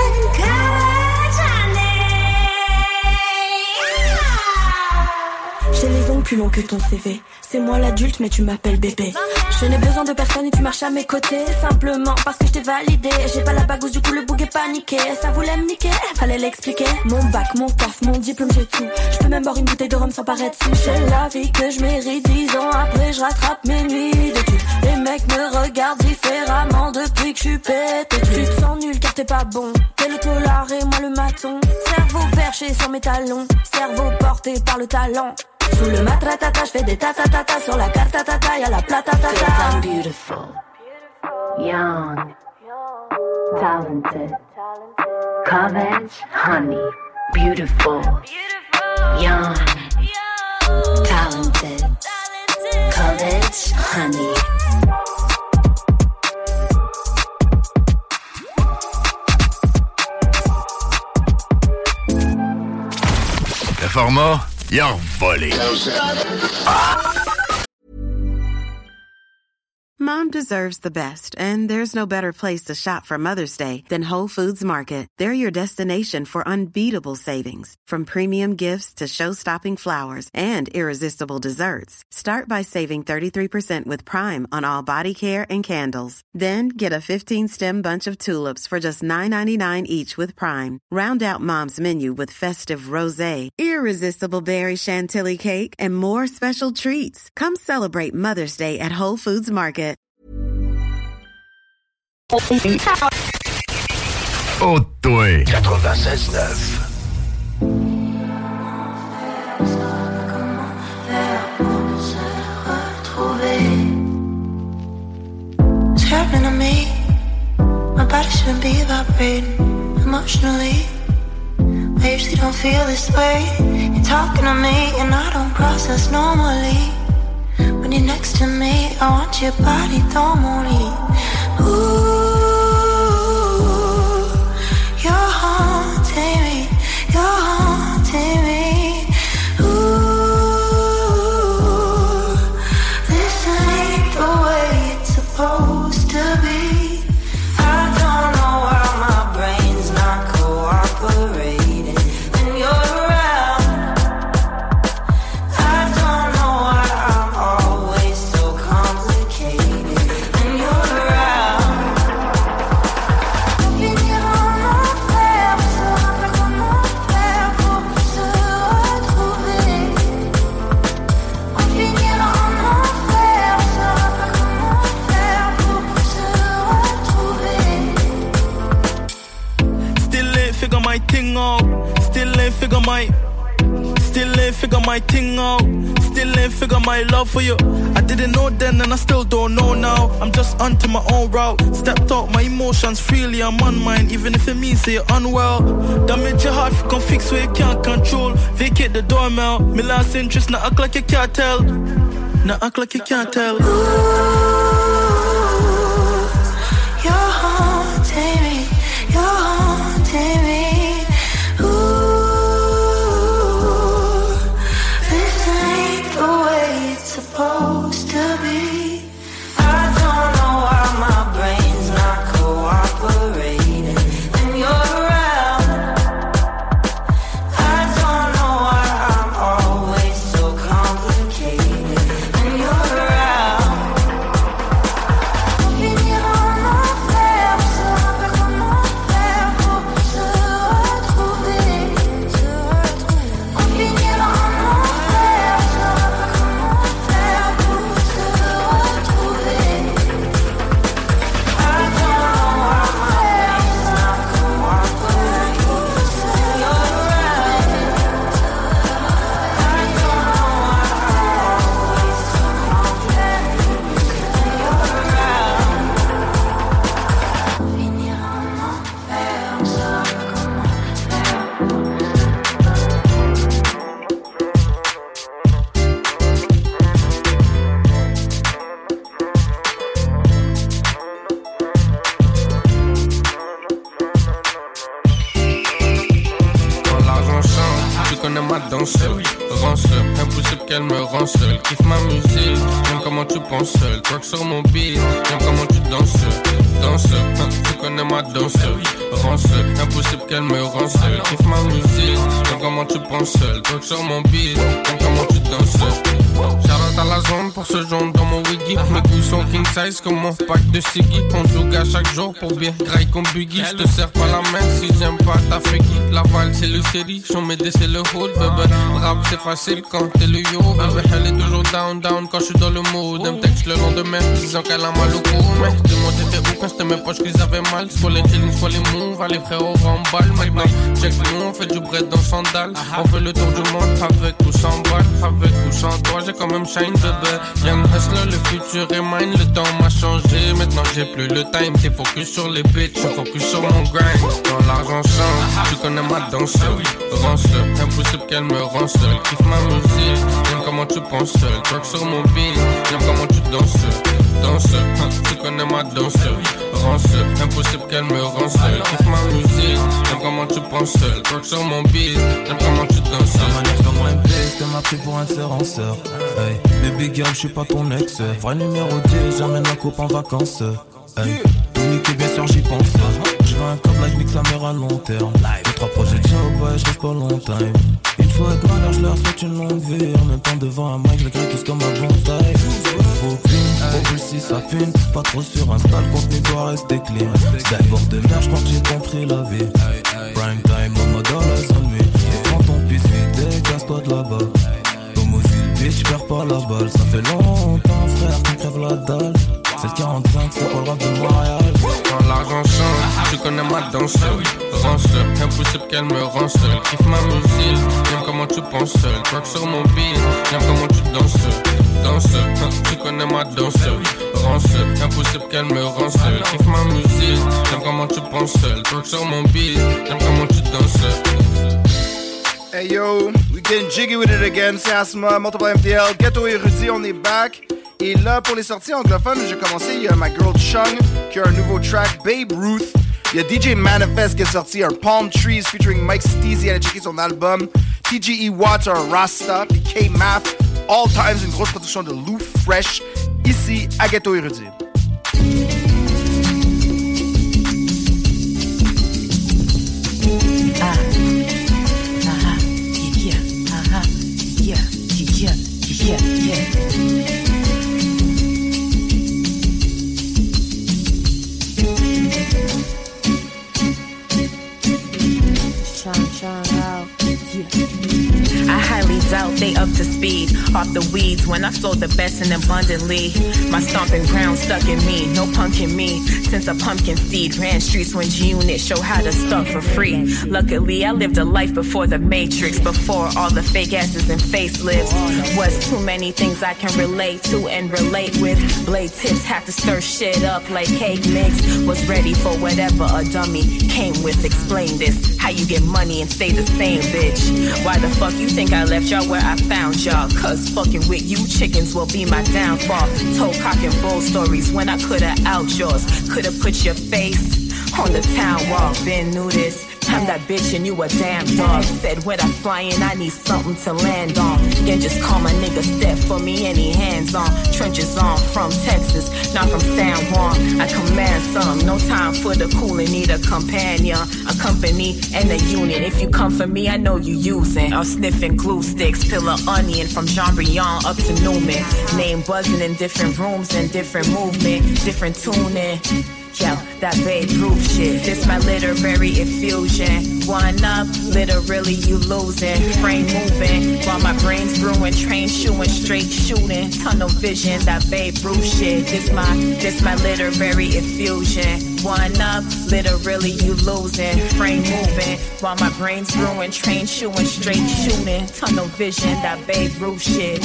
[SPEAKER 20] J'ai les ongles plus longs que ton CV. C'est moi l'adulte mais tu m'appelles bébé. Je n'ai besoin de personne et tu marches à mes côtés. Simplement parce que je t'ai validé. J'ai pas la bagousse du coup le boug est paniqué. Ça voulait me niquer, fallait l'expliquer. Mon bac, mon taf, mon diplôme j'ai tout. Je peux même boire une bouteille de rhum sans paraître sous. J'ai la vie que je mérite. 10 ans après je rattrape mes nuits d'études. Les mecs me regardent différemment depuis que je suis pété. Tu te sens nul car t'es pas bon. T'es le tolard et moi le maton. Cerveau perché sur mes talons. Cerveau porté par le talent. Sous le matratata, je fais des tatatata. Sur la carte tata, y'a la platatata.
[SPEAKER 19] I'm beautiful, young, talented, college honey. Beautiful, young, talented, college honey.
[SPEAKER 21] Le format, il a volé.
[SPEAKER 22] Mom deserves the best, and there's no better place to shop for Mother's Day than Whole Foods Market. They're your destination for unbeatable savings, from premium gifts to show-stopping flowers and irresistible desserts. Start by saving 33% with Prime on all body care and candles. Then get a 15-stem bunch of tulips for just $9.99 each with Prime. Round out Mom's menu with festive rosé, irresistible berry chantilly cake, and more special treats. Come celebrate Mother's Day at Whole Foods Market.
[SPEAKER 21] Oh, toi! 96.9.
[SPEAKER 2] What's happening to me? My body shouldn't be vibrating emotionally. I usually don't feel this way. You're talking to me and I don't process normally. When you're next to me, I want your body, don't worry. Ooh, you're haunting me, you're haunting me. Ooh, this ain't the way it's supposed to be. I don't know why my brain's not cooperating when you're around. I don't know why I'm always so complicated when you're around. Finir en enfer, on saura pas comment faire pour se retrouver. On finira en enfer, on saura pas comment faire pour se retrouver.
[SPEAKER 23] Still ain't figure my thing out. Still ain't figure my thing out. Still ain't figure my love for you. I didn't know then and I still don't know now. I'm just onto my own route. Stepped out my emotions freely, I'm on mine. Even if it means that you're unwell. Damage your heart, you can fix what you can't control. Vacate the doormail. Me last interest, now act like you can't tell. Now act like you can't tell.
[SPEAKER 2] You're haunting me, you're haunting me. Ooh, this ain't the way it's supposed to be. I don't know why my brain's not cooperating when you're around. I don't know why I'm always so complicated when you're around.
[SPEAKER 1] ma danse, rance, impossible qu'elle me rende seule. Kiffe ma musique, j'aime comment tu penses seul. Twerk sur mon beat, j'aime comment tu danses, tu connais ma danse, rance, impossible qu'elle me rende seule. Kiffe ma musique, j'aime comment tu penses seul. Twerk sur mon beat, j'aime comment tu danses. J'arrête à la zone pour se joindre dans mon wiggy. Mes couilles sont king size comme mon pack de Siggy. On joue à chaque jour pour bien graille comme Biggie. J'te serre pas la main si j'aime pas ta freaky. La Val c'est le série, j'en m'aider c'est le hood, bébé. Rap c'est facile quand t'es le yo, bébé. Elle est toujours down quand j'suis dans le mood. Elle me texte le lendemain disant qu'elle a mal au cou. Mais dis-moi t'étais où quand j'étais mes poches qu'ils avaient mal. Soit les chillings, soit les moves, allez frérot remballe. Maintenant check nous, on fait du bread dans sandales. On fait le tour du monde avec ou sans balle, avec ou sans toi. J'ai quand même shine bébé. Young hustler, le futur est mine. Le temps m'a changé, maintenant j'ai plus le time. T'es focus sur les bitches, je focus sur mon grind. Quand l'argent change, tu connais ma danse, rance, impossible qu'elle me rende seule. Kiffe ma musique, j'aime comment tu penses seul. Twerk sur mon beat, j'aime comment tu danses, tu connais ma danse, rance, impossible qu'elle me rende seule. Kiffe ma musique, j'aime comment tu penses seul. Twerk sur mon beat, j'aime comment tu danses.
[SPEAKER 23] La manière comment elle blesse, t'es ma pris pour un sœur en sœur. Hey, baby girl, j'suis pas ton ex. Vrai numéro 10, j'amène ma coupe en vacances. Hey, tout niquer, bien sûr j'y pense. J'veux un câble like nique sa mère à long terme. 2-3 projets de job, ouais, j'reste pas longtemps. Il faut être malheur, j'leur souhaite une longue vie. En même temps devant un mic, j'écris tous comme ma bonne taille. Faut clean, au si ça pine. Pas trop sur Insta, le contenu doit rester clean. D'abord de merde, j'crois que j'ai compris la vie. Prime time, en mode dans la zone nuit. Prends ton pisse vite et casse-toi de là-bas. Bitch, perds pas la balle, ça fait longtemps frère qu'on crève la dalle. C'est le 45, c'est pas le rap de Montréal.
[SPEAKER 1] Quand l'argent change, tu connais ma danse, rance, impossible qu'elle me rende seule. Kiffe ma musique, j'aime comment tu penses seul. Twerk sur mon beat, j'aime comment tu danses, tu connais ma danse, rance, impossible qu'elle me rende seule. Kiffe ma musique, j'aime comment tu penses seul. Twerk sur mon beat, j'aime comment tu danses.
[SPEAKER 3] Hey yo, we getting jiggy with it again, c'est Asma, Multiply MTL, Ghetto Érudit, on est back. Et là, pour les sorties anglophones, j'ai commencé, il y a ma girl Chung qui a un nouveau track, Babe Ruth. Il y a DJ Manifest qui est sorti, un Palm Trees featuring Mike Steezy, allez checker son album. TGE Watts, un Rasta, puis K-Math, All Times, une grosse production de Lou Fresh, ici à Ghetto Érudit.
[SPEAKER 4] I highly doubt they up to speed. Off the weeds when I sold the best and abundantly. My stomping ground stuck in me, no punk in me. Since a pumpkin seed ran streets when G-Unit show how to stuff for free. Luckily I lived a life before the Matrix, before all the fake asses and facelifts. Was too many things I can relate to and relate with. Blade tips have to stir shit up like cake mix. Was ready for whatever a dummy came with. Explain this, how you get money and stay the same, bitch. Why the fuck you think I left y'all where I found y'all? Cause fucking with you chickens will be my downfall. Told cock and bull stories when I coulda out yours. Coulda put your face on the town wall. Been knew this. I'm that bitch and you a damn dog. Said when I'm flying I need something to land on. Then just call my nigga Step for me any hands on. Trenches on from Texas, not from San Juan. I command some, no time for the cooling. Need a companion, a company and a unit. If you come for me I know you using. I'm sniffing glue sticks, peel a onion from Jean Briand up to Newman. Name buzzing in different rooms and different movement, different tuning. Yo, that Babe Ruth shit. This my literary infusion. One up, literally you losing. Frame moving, while my brain's brewing. Train shooting, straight shooting. Tunnel vision, that Babe Ruth shit. This my literary infusion. One up, literally you losing. Frame moving, while my brain's brewing. Train shooting, straight shooting. Tunnel vision, that Babe Ruth shit.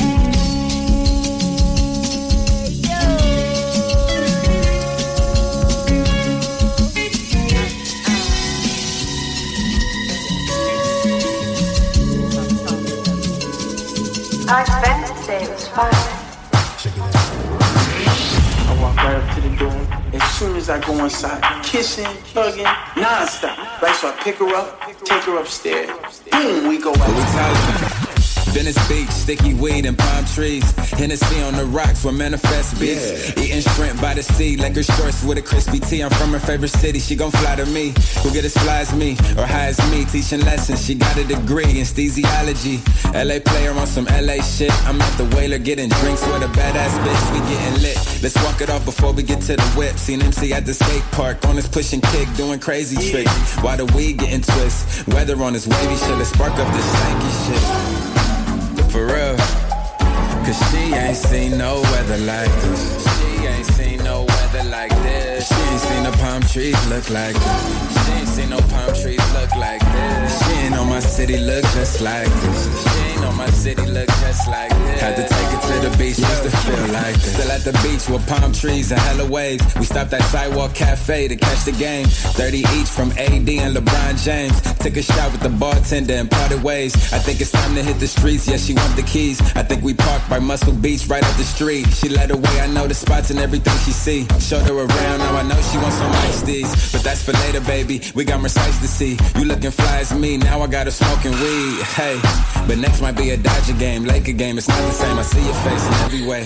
[SPEAKER 24] Our expense today was fine.
[SPEAKER 23] I walk right up to the door, it's
[SPEAKER 5] soon as I go inside, kissing, hugging, non-stop. Right, so I pick her up, take her upstairs. Boom, we go out.
[SPEAKER 6] Venice Beach, sticky weed and palm trees. Hennessy on the rocks where manifest beats. Eating shrimp by the sea, Lakers shorts with a crispy tee. I'm from her favorite city, she gon' fly to me. Who get as fly as me, or high as me. Teaching lessons, she got a degree in anesthesiology. LA player on some LA shit. I'm at the Whaler getting drinks with a badass bitch. We getting lit, let's walk it off before we get to the whip. Seen MC at the skate park, on his push and kick, doing crazy tricks. While the weed getting twist, weather on his wavy shit. Let's spark up this stanky shit. For real, cause she ain't seen no weather like this. She ain't seen no weather like this. She ain't seen the palm trees look like this. She ain't seen no palm trees look like this. She ain't know my city look just like this. She ain't know my city look just like this. Had to take it to the beach just to feel like this. Still at the beach with palm trees and hella waves. We stopped at Sidewalk Cafe to catch the game. 30 each from AD and LeBron James. Took a shot with the bartender and parted ways. I think it's time to hit the streets, yeah, she want the keys. I think we parked by Muscle Beach right up the street. She led the way, I know the spots and everything she see. Showed her around, now I know she wants some iced teas. But that's for later, baby, we got more sights to see. You looking fly as me, now I got her smoking weed. Hey, but next might be a Dodger game, Laker game. It's not the same, I see your face in every way.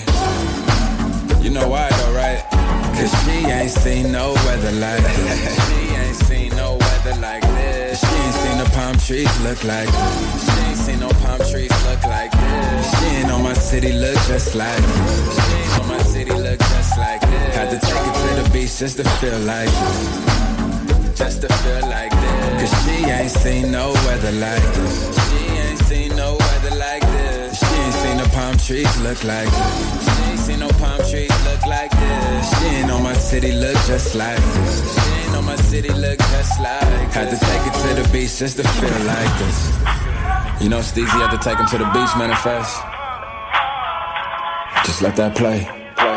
[SPEAKER 6] You know why though, right? Cause she ain't seen no weather like this. She ain't seen no weather like this. She ain't seen the palm trees look like this. She ain't seen no palm trees look like this. She ain't know my city look just like this. She ain't know my city look just like this. Had to take it to the beach just to feel like this. Just to feel like this. Cause she ain't seen no weather like this. She ain't seen no weather like this. She ain't seen the palm trees look like this. She ain't seen no palm trees look like this. She ain't know my city look just like this. She ain't know my city look just like this. Had to take it to the beach just to feel like this. You know Steezy had to take him to the beach, manifest. Just let that play.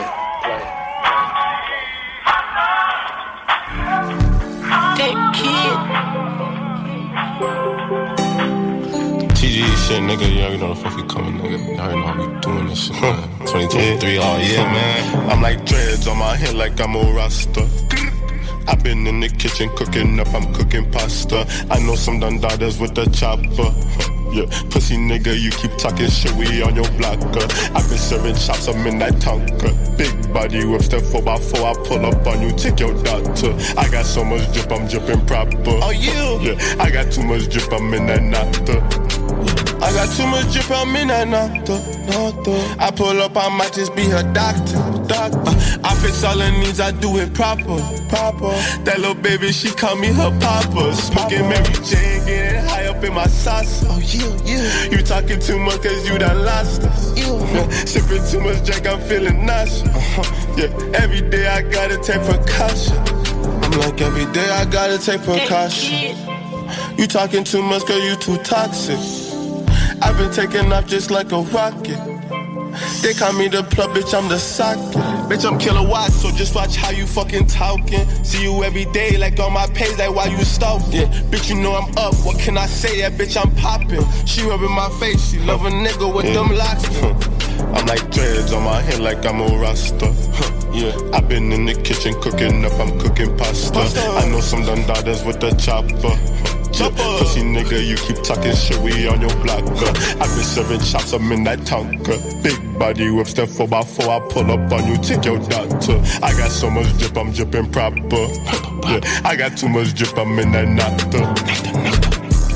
[SPEAKER 8] Shit, nigga, you already know the fuck we coming, nigga. You already know how we doing this shit, man. 2023, oh yeah, man. I'm like dreads on my head like I'm a Rasta. I've been in the kitchen cooking up, I'm cooking pasta. I know some Dundadas with the chopper. Yeah, pussy nigga, you keep talking shit, we on your blocker. I've been serving shots, I'm in that tonka. Big body whip, step 4x4, I pull up on you, take your doctor. I got so much drip, I'm dripping proper. Oh yeah, I got too much drip, I'm in that nata. I got too much drip, I'm in that nata. I pull up, I might just be her doctor. I fix all her needs, I do it proper. That little baby, she call me her papa. Smoking Mary Jane, getting high up in my sauce. Oh yeah. You talking too much cause you done lost us. Sipping too much drink, I'm feeling nauseous. Yeah, every day I gotta take precaution. I'm like every day I gotta take precaution. You talking too much cause you too toxic. I've been taking off just like a rocket. They call me the plug, bitch, I'm the socket. Bitch, I'm Killer Watts, so just watch how you fucking talking. See you every day, like on my page, like why you stalking. Yeah, bitch, you know I'm up, what can I say? That bitch, I'm popping. She rubbing my face, she love a nigga with them locks. I'm like dreads on my head like I'm a Rasta. Yeah, I've been in the kitchen cooking up, I'm cooking pasta. I know some Dundadas with the chopper. Yeah, pussy nigga, you keep talking shit, we on your blocker. I've been serving shots, I'm in that tonka. Big body whip, step 4x4, I pull up on you, take your doctor. I got so much drip, I'm dripping proper. Yeah, I got too much drip, I'm in that nata.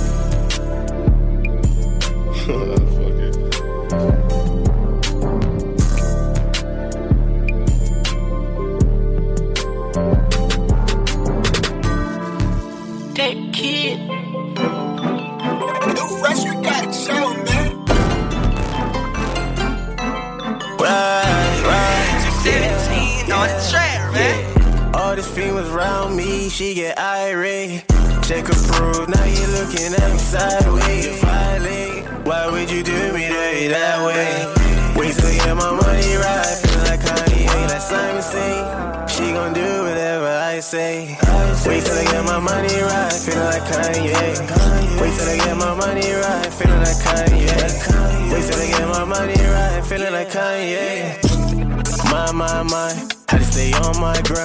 [SPEAKER 24] She get irate, check approved, now you looking at me sideways. You violate, why would you do me dirty that way? Wait till I get my money right, feeling like Kanye, like Simon say. She gon' do whatever I say. Wait till I get my money right, feeling like Kanye. Wait till I get my money right, feeling like Kanye. Wait till I get my money right, feeling like Kanye. My, had to stay on my grind.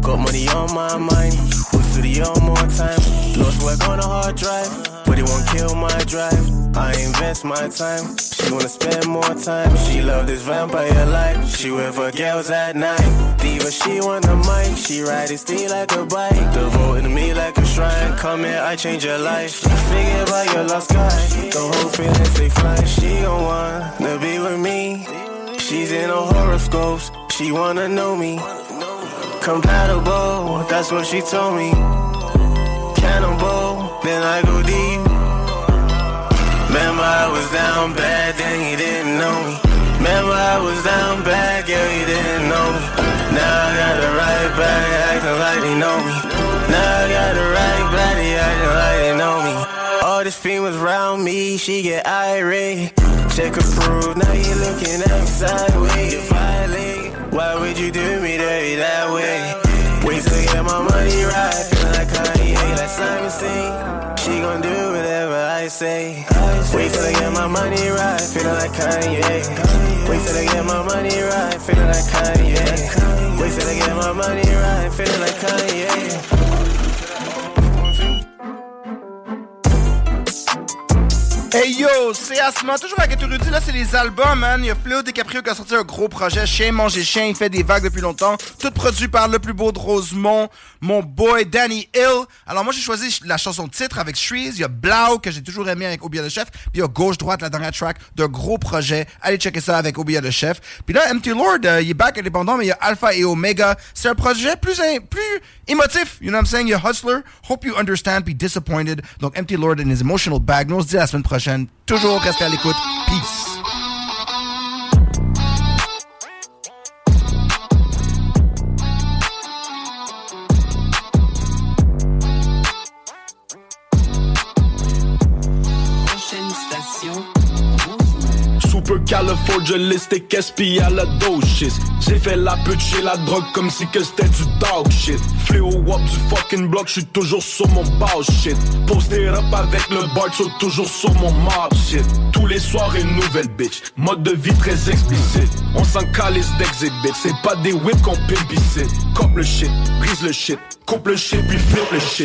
[SPEAKER 24] Got money on my mind, with video more time. Lost work on a hard drive, but it won't kill my drive. I invest my time, she wanna spend more time. She love this vampire life, she went for girls at night. Diva, she want the mic, she ride it still like a bike. Devoted to me like a shrine, come here, I change your life. Forget about your lost guy, the whole feeling stay flying. She gon' wanna be with me, she's in her horoscopes, she wanna know me. Compatible, that's what she told me. Cannibal, then I go deep. Remember I was down bad, then he didn't know me. Remember I was down bad, girl, he didn't know me. Now I got the right body, acting like they know me. Now I got the right body, acting like they know me. All this females around me, she get irate. Check approved, now you looking at me sideways. You violate. Why would you do me dirty that way? Wait till I get my money right, feeling like Kanye, like Simon sing. She gon' do whatever I say. Wait till I get my money right, feeling like Kanye. Wait till I get my money right, feeling like Kanye. Wait till I get my money right, feeling like Kanye.
[SPEAKER 3] Hey yo, c'est Asma, toujours avec Rudy, là c'est les albums, man. Il y a Fléau DiCaprio qui a sorti un gros projet, Chien manger chien, il fait des vagues depuis longtemps. Tout produit par le plus beau de Rosemont, mon boy Danny Hill. Alors moi j'ai choisi la chanson titre avec Shreeze, il y a Blau que j'ai toujours aimé avec Obia le Chef, puis il y a Gauche-Droite, la dernière track d'un gros projet. Allez checker ça avec Obia le Chef. Puis là, Empty Lord, il est back indépendant, mais il y a Alpha et Omega. C'est un projet plus émotif, you know what I'm saying? Il y a Hustler, Hope You Understand, Be Disappointed. Donc Empty Lord and his emotional bag. Nous on se dit à la semaine prochaine. Toujours restez à l'écoute. Peace.
[SPEAKER 7] Super califragilistic SP à la dose. J'ai fait la pute chez la drogue comme si que c'était du dog shit. Fléau up du fucking block, j'suis toujours sur mon boss shit. Posté up avec le bar, j'suis toujours sur mon mob shit. Tous les soirs une nouvelle bitch, mode de vie très explicite. On s'en calisse d'exhibit, c'est pas des whips qu'on pimp ici. Coupe le shit, brise le shit, coupe le shit puis flip le shit.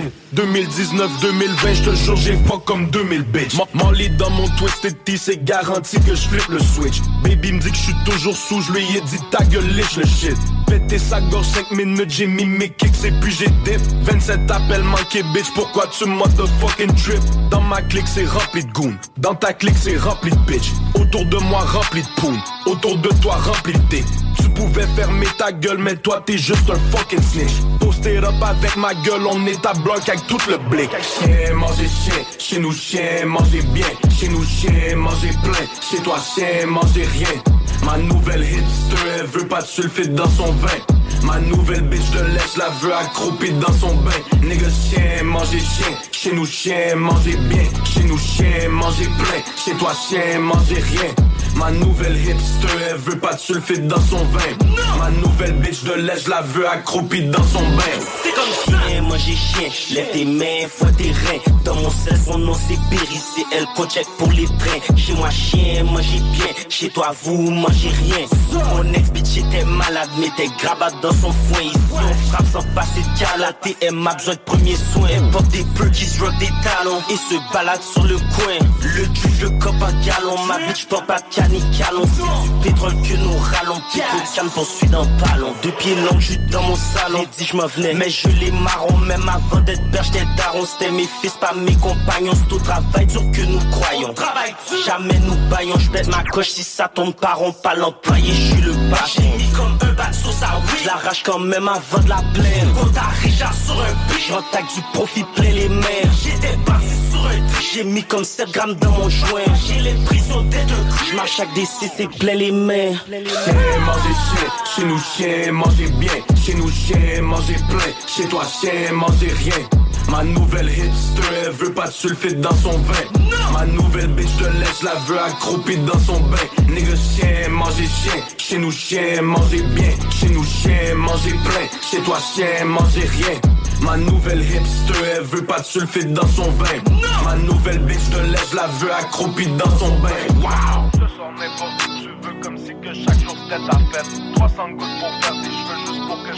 [SPEAKER 7] 2019-2020, j'te jure j'ai pas comme 2000 bitch. M'en lit dans mon Twisted Tea, c'est garanti que j'flippe le switch. Baby me dit que j'suis toujours sous, j'lui ai dit ta gueule liche le shit. Pété sa gorge 5 minutes, j'ai mis mes kicks et puis j'ai dip. 27 appels manqués bitch, pourquoi tu motherfucking trip? Dans ma clique c'est rempli de goon, dans ta clique c'est rempli de bitch. Autour de moi rempli de poon, autour de toi rempli de dick. Tu pouvais fermer ta gueule mais toi t'es juste un fucking snitch. Posté up avec ma gueule, on est à bloc avec tout le blick. Chien, manger chien, chez nous chien, manger bien. Chez nous chien, manger plein, chez toi chien, manger rien. Ma nouvelle hipster, elle veut pas de sulfite dans son vin. Ma nouvelle bitch de lèche la veut accroupie dans son bain. Nigga chien, manger chien. Chez nous chien, manger bien. Chez nous chien, manger plein. Chez toi chien, manger rien. Ma nouvelle hipster, elle veut pas de sulfite dans son vin. Ma nouvelle bitch de lèche la veut accroupie dans son bain.
[SPEAKER 9] C'est comme chien, manger chien. Lève tes mains, fois tes reins. Dans mon sel, son nom c'est Berry, c'est elle qu'on check pour les trains. Chez moi chien, manger bien. Chez toi vous, mangez rien. Mon ex-bitch était malade, mais t'es grabat dans son foin. Ici on frappe sans passer de calaté. Elle m'a besoin de premiers soins. Elle porte des perkies, rock des talons et se balade sur le coin. Le juge, le cop en galon. Ma bitch porte pas de canicalon. C'est du pétrole que nous rallons. Petit peu de canne poursuit dans le ballon. Deux pieds longs, j'suis dans mon salon. J'ai dit j'm'en venais, mais je les marron. Même avant d'être berge, j'étais daron. C'était mes fils, pas mes compagnons. C'est au travail dur que nous croyons. Jamais nous baillons. J'pète ma coche si ça tombe pas rond. Pas l'employé, j'suis le patron. J'ai mis comme un bat sur sa oui. J'l'arrache quand même avant de la plaine. Quand t'arrives sur un biche, j'entaque du profit plein les mers. J'étais parti sur un tri. J'ai mis comme 7 grammes dans mon joint. J'ai les prisons tête de cul. J'marche chaque décès, c'est plein les mains.
[SPEAKER 7] Chien, manger chien. Chez nous chien, manger bien. Chez nous chien, manger plein. Chez toi chien, manger rien. Ma nouvelle hipster, elle veut pas de sulfite dans son vin. Ma nouvelle bitch de lèche la veut accroupie dans son bain. Nigga chien, manger chien. Chez nous chien, manger bien. Chez nous chien, manger plein. Chez toi chien, manger rien. Ma nouvelle hipster, elle veut pas de sulfite dans son vin. Ma nouvelle bitch de lèche la veut accroupie dans son bain. Wow!
[SPEAKER 10] Ce soir n'importe où tu veux, comme si que chaque jour c'était ta fête. 300 gouttes pour faire des cheveux juste pour que je mette tes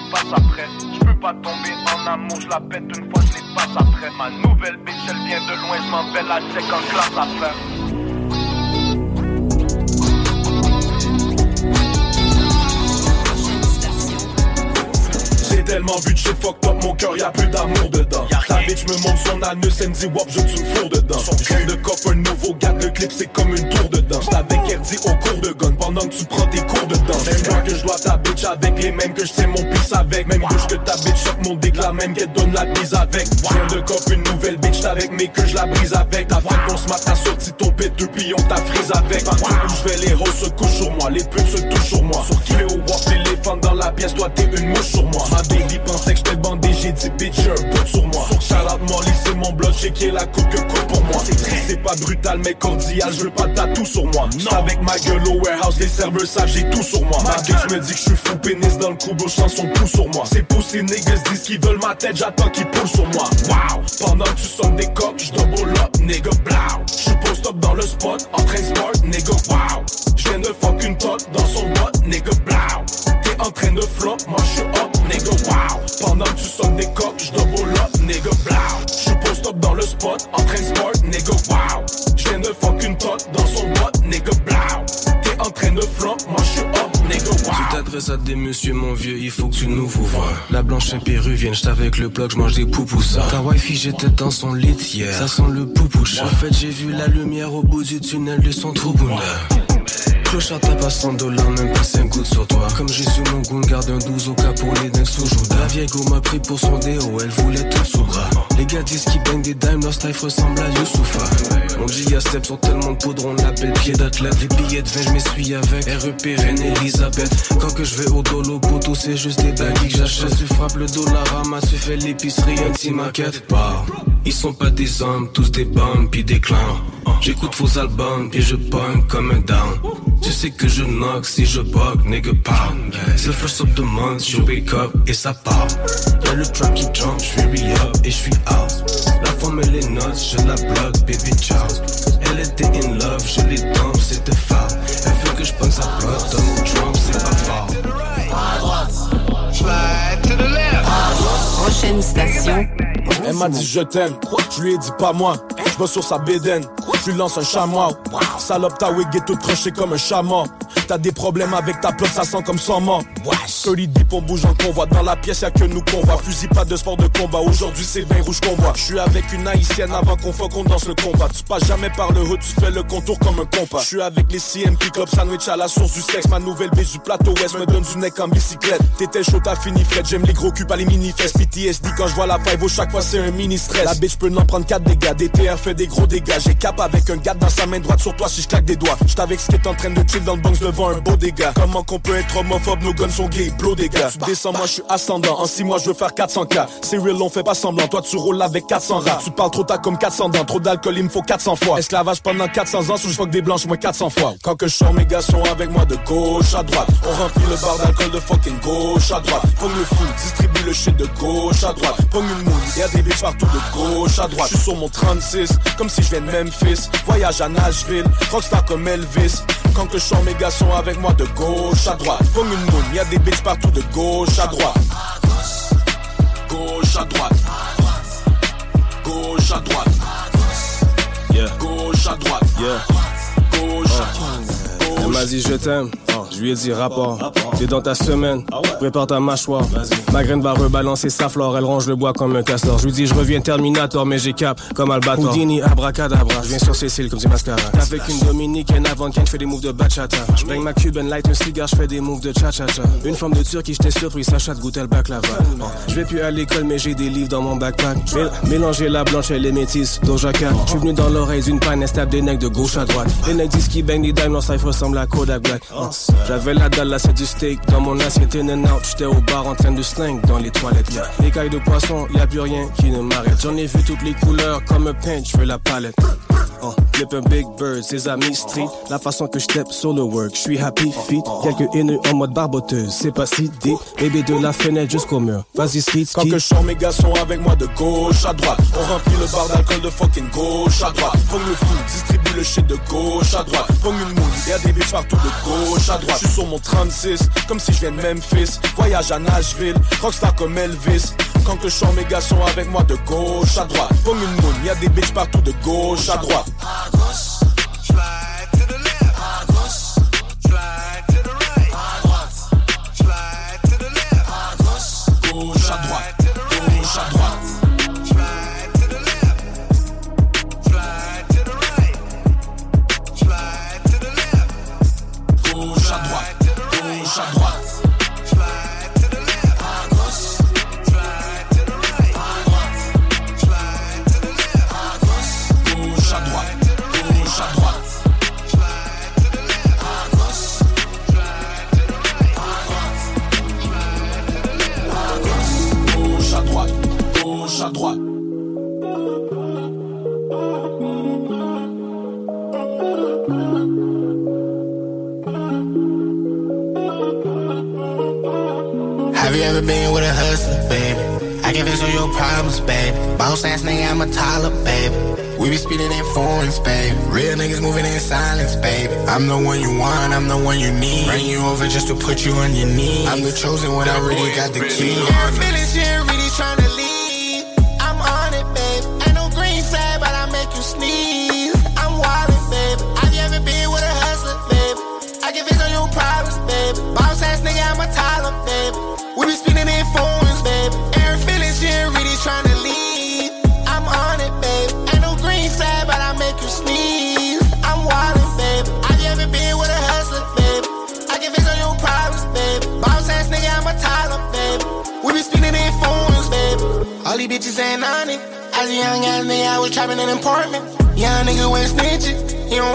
[SPEAKER 7] passe après. J'peux pas tomber en amour, j'la pète une fois, j'les passe après. Ma nouvelle bitch, elle vient de loin, j'm'en vais la check en classe à faire. J'ai tellement vu de shit fucked up, mon cœur y'a plus d'amour dedans. Ta bitch me montre son anus, elle me dit wop, je te fourre dedans. J'viens de cop un nouveau gars, le clip c'est comme une tour dedans. J't'avais kerdi au cours de gun pendant que tu prends tes cours dedans. Même moi que je dois ta bitch avec les mêmes que je tiens mon pisse avec. Même bouche que ta bitch choque mon dick, la même qu'elle donne la bise avec. J'viens de cop une nouvelle bitch avec mais que je la brise avec. Ta fait qu'on se mate, t'as sorti ton péteux puis on t'a frise avec. Partout où j'vais les hoes se couchent sur moi, les putes se touchent sur moi. Sur qui au wop, l'éléphant dans la pièce, toi t'es une mouche sur moi. Ma baby pensait que j'étais bandé, j'ai dit bitch, j'ai un bout sur moi. Shout out Molly, c'est mon blood, j'ai qui est la coupe que coupe pour moi. C'est pas brutal mais cordial, je veux pas de tatou sur moi. J'suis avec ma gueule au warehouse, les serveurs savent j'ai tout sur moi. Ma bitch me dit que je suis fou pénis dans le cou, je sens son pouce sur moi. C'est pour ces niggas disent qu'ils veulent ma tête, j'attends qu'ils poussent sur moi. Wow, pendant que tu sonnes des coques, j'double up, nigga blow. J'suis post up dans le spot, en train de sport, nigga wow. J'viens de fuck une tote dans son bot, nigga blow. T'es en train de flop, moi j'suis up, nigga wow. Pendant que tu sonnes des coques, j'double up, nigga blow. J'suis post up dans le spot, en train de sport, nigga wow. J'viens de fuck une tote dans son bot, nigga blow. T'es en train de flop, moi j'suis up, nigga wow.
[SPEAKER 10] Tu t'adresses à des messieurs mon vieux, il faut que tu nous vois. La blanche est péruvienne, j'étais avec le bloc, j'mange des poupoussas. Ta wifi j'étais dans son lit hier, ça sent le poupoucha. En fait j'ai vu la lumière au bout du tunnel de son trou bunda. Clochard t'as pas $100, même pas 5 gouttes sur toi. Comme j'ai su mon goût, garde un 12 au cas pour les dingues sous Jouda. La vieille go m'a pris pour son déo, elle voulait tout sous bras. Les gars disent qu'ils baignent des dimes, leur style ressemble à Youssoufa. On dit y'a Step sur tellement de poudre, on l'appelle pied d'athlète. Les billets de 20 je m'essuie avec REP, Reine Elisabeth. Quand que je vais au dolo, poteau c'est juste des baguilles que j'achète. Tu frappes le Dollarama, tu fais l'épicerie, un petit maquette. Ils sont pas des hommes, tous des bombes pis des clowns. J'écoute vos albums puis je punk comme un down. Tu sais que je knock si je bug, nigga pow. C'est le first of the month, je wake up et ça part. Y'a le trap qui jump, j'suis re-up et j'suis out. La femme elle est nuts, je la bloque, baby ciao. Elle était in love, je les dump, c'était foul. Elle veut que j'punk sa bloc, Donald Trump, c'est pas fort.
[SPEAKER 24] À droite, slide to the left.
[SPEAKER 19] Prochaine station.
[SPEAKER 7] Elle m'a dit je t'aime, je lui ai dit pas moi. Je bosse sur sa bédaine, je lui lance un chamois. Salope ta wig est toute tranchée comme un chameau. T'as des problèmes avec ta plot, ça sent comme sans mort. Curly dip, on bouge en convoi. Dans la pièce y'a que nous qu'on voit. Fusil pas de sport de combat, aujourd'hui c'est vin rouge qu'on voit. J'suis avec une haïtienne avant qu'on fasse qu'on danse le combat. Tu passes jamais par le haut, tu fais le contour comme un compas. J'suis avec les CMP Club Sandwich à la source du sexe. Ma nouvelle bitch du plateau ouest me donne du neck en bicyclette. T'étais chaud, t'as fini fret. J'aime les gros culs, pas les mini-fesses. PTSD quand j'vois la five, chaque fois c'est un mini-stress. La bitch peut n'en prendre 4 dégâts. DTR fait des gros dégâts. J'ai cap avec un gars dans sa main droite sur toi si j'claque des doigts. J'suis avec ce qui est en train de chill dans le box devant un beau dégât. Comment qu'on peut être homophobe, nos guns sont gays, blow des gars. Tu descends, moi je suis ascendant. En 6 mois je veux faire 400K. C'est real, on fait pas semblant. Toi tu roules avec 400 rats. Tu parles trop tard comme 400 dents. Trop d'alcool, il me faut 400 fois. Esclavage pendant 400 ans, sous je fuck des blanches, moi 400 fois. Quand que je sors, mes gars sont avec moi de gauche à droite. On remplit le bar d'alcool de fucking gauche à droite. Pogne le fou, distribue le shit de gauche à droite. Pogne une moule, y'a des bitches partout de gauche à droite. Je suis sur mon 36, comme si je viens de Memphis. Voyage à Nashville, rockstar comme Elvis. Quand que je sors, mes gars sont avec moi de gauche à droite. Pogne une moule, y'a des bitches partout de gauche à droite. Gauche à droite. Gauche à droite.
[SPEAKER 10] Yeah.
[SPEAKER 7] Gauche à droite.
[SPEAKER 10] Yeah.
[SPEAKER 7] Gauche à droite.
[SPEAKER 10] Elle m'a dit je t'aime, je lui ai dit rapport. T'es dans ta semaine, prépare ta mâchoire. Ma graine va rebalancer sa flore, elle range le bois comme un castor. Je lui dis je reviens Terminator, mais j'ai cap comme Albator. Houdini, abracadabra, je viens sur Cécile comme du mascara. Avec une dominicaine avant qu'elle, je fais des moves de bachata. Je baigne ma Cuban light, un cigare, je fais des moves de cha-cha-cha. Une forme de turquie, j'étais surpris, sa chatte goûtait le baklava. Je vais plus à l'école, mais j'ai des livres dans mon backpack. Mélanger la blanche et les métisses, Doja Cat. Je suis venu dans l'oreille d'une panne, elle tape des necks de gauche à droite. Les necks disent qu'ils baignent des dimes, leur cypher ressemble à Kodak Black. J'avais la dalle, là c'est du steak. Dans mon assiette in and out, j'étais au bar en train de sling dans les toilettes. Les cailles de poisson, y'a plus rien qui ne m'arrête. J'en ai vu toutes les couleurs comme un paint, j'veux la palette. Flippin' Big Bird, ses amis street. La façon que je step sur le work, je suis happy feet. Quelques haineux en mode barboteuse, c'est pas si deep. Bébé de la fenêtre jusqu'au mur, vas-y ski.
[SPEAKER 7] Quand que je sors mes gars sont avec moi de gauche à droite. On remplit le bar d'alcool de fucking gauche à droite. Pogne le foot, distribue le shit de gauche à droite. Pogne une moule, y'a des bitches partout de gauche à droite. Je suis sur mon 36, comme si je viens de Memphis. Voyage à Nashville, rockstar comme Elvis. Quand que je sors mes gars sont avec moi de gauche à droite. Pogne une moule, y'a des bitches partout de gauche à droite. Gauche à droite, gauche à droite. Gauche à droite, gauche à droite. À droite.
[SPEAKER 24] Have you ever been with a hustler, baby? I can fix all your problems, baby. Boss ass nigga, I'm a Tyler, baby. We be speeding in foreigns, baby. Real niggas moving in silence, baby. I'm the one you want, I'm the one you need. Bring you over just to put you on your knees. I'm the chosen one, I really got the key. Yeah, feeling shit, really tryna leave. I'm on it, babe. Ain't no green flag, but I make you sneeze. I'm wildin', baby. Have you ever been with a hustler, baby? I can fix all your problems, baby. Boss ass nigga, I'm a Tyler, baby. We be speeding in foreigns, baby. Every feeling shit, really tryna leave. I'm on it, baby. Ain't no green flag, but I make you sneeze. I'm wildin', baby. Have you ever been with a hustler, baby? I can fix all your problems, baby. Boss ass nigga, I'm a Tyler, baby. We be speeding in foreigns, baby. All these bitches ain't on it. As a young ass nigga, I was trapping in an apartment. Young nigga went snitching. He don't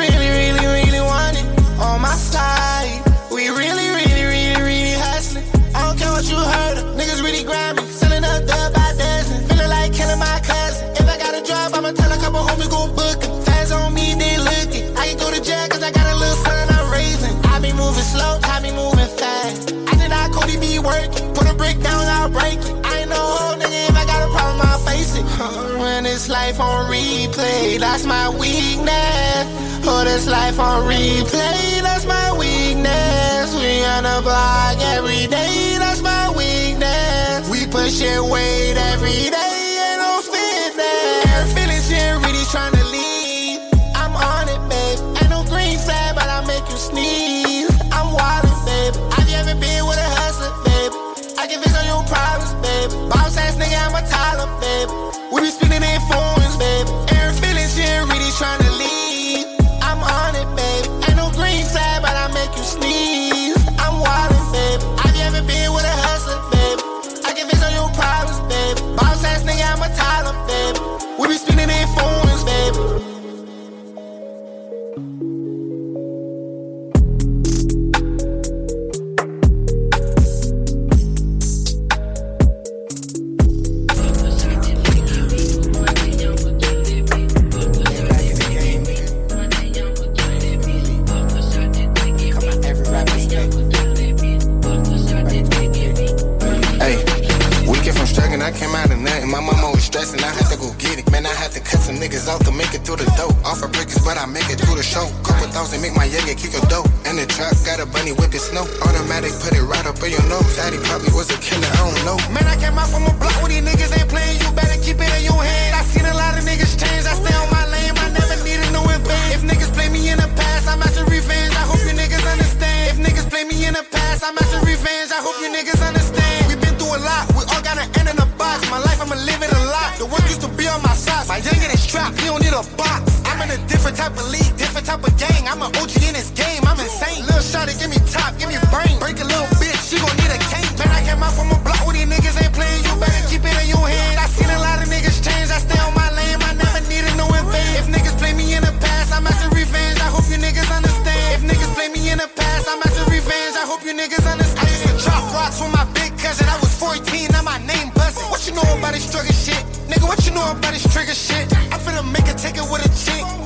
[SPEAKER 24] really want it. On my side, we really hustling. I don't care what you heard of. Niggas really grind me. Selling up dub by dozen. Feeling like killing my cousin. If I got a job, I'ma tell a couple homies go book it. Fans on me, they looking. I can go to jail cause I got a little son I'm raising. I be moving slow, I be moving fast. I did not Cody be working. Put a brick down, I'll break it. I ain't no old nigga, if I got a problem, I'll face it. Run this life on replay, that's my weakness. Oh, this life on replay, that's my weakness. We on the block every day, that's my weakness. We pushing weight every day, ain't no fitness. Every feeling shit, really tryna leave. I'm on it, babe. Ain't no green flag, but I make you sneeze. I'm wildin', babe. Have you ever been with a hustler, babe? I can fix all your problems, babe. Boss ass nigga, I'm a Tyler, babe. We be spinning in phones, babe. Every feeling shit, really tryna leave. I'm on it, babe. Ain't no green flag, but I make you sneeze. I'm wildin', babe. Have you ever been with a hustler, babe? I can fix all your problems, babe. Boss ass nigga, I'm a Tyler, babe. We be spinning in phones, babe. I came out of nothing, my mama was stressing, I had to go get it. Man, I had to cut some niggas out to make it through the dope. Off of brickets, but I make it through the show. Couple thousand make my youngin' kick a dope. And the trap got a bunny whip it snow. Automatic, put it right up in your nose. Daddy probably was a killer, I don't know. Man, I came out from a block where these niggas ain't playing. You better keep it in your hand. I seen a lot of niggas change, I stay on my lane. I never needed no advance. If niggas play me in the past, I'm after revenge. I hope you niggas understand. If niggas play me in the past, I'm after revenge. I hope you niggas understand. We been through a lot, we all gotta end in a box. My life, I'ma live it a lot. The work used to be on my socks. My youngin' is strapped, he don't need a box. I'm in a different type of league, different type of gang. I'm an OG in this game, I'm insane. Little shawty, give me top, give me brain. Break a little bitch, she gon' need a cane. Man, I came out from a block where these niggas ain't playing. You better keep it in your hand. I seen a lot of niggas change, I stay on my lane. I never needed no advance. If niggas play me in the past, I'm after revenge. I hope you niggas understand. If niggas play me in the past, I'm after revenge. I hope you niggas understand. I used to drop rocks with my big cousin. I was 14, now my name buzzing. What you know about this struggle shit? Nigga, what you know about this trigger shit? I'm finna make a ticket with a chick.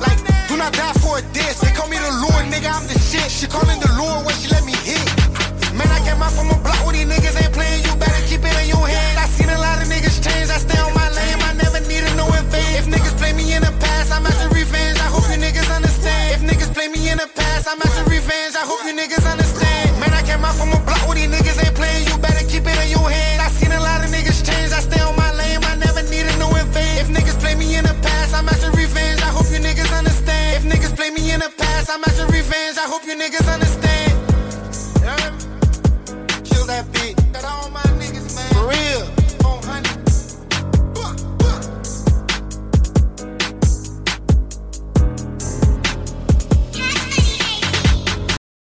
[SPEAKER 11] I die for a diss. They call me the Lord, nigga, I'm the shit. She calling the Lord when she let me hit. Man, I came out from a block where these niggas ain't playing. You better keep it in your hand. I seen a lot of niggas change. I stay on my lane. I never needed no invade. If niggas play me in the past, I'm after revenge. I hope you niggas understand. If niggas play me in the past, I'm after revenge. I hope you niggas understand. Man, I came out from a block where these niggas ain't playing. You better keep it in your hand. I seen a lot of niggas change. I stay on my lane. I never needed no invade. If niggas play me in the past, I'm after revenge. I hope you niggas understand. If niggas play me in the past, I'm after revenge. I hope you niggas understand. Kill that beat. That on my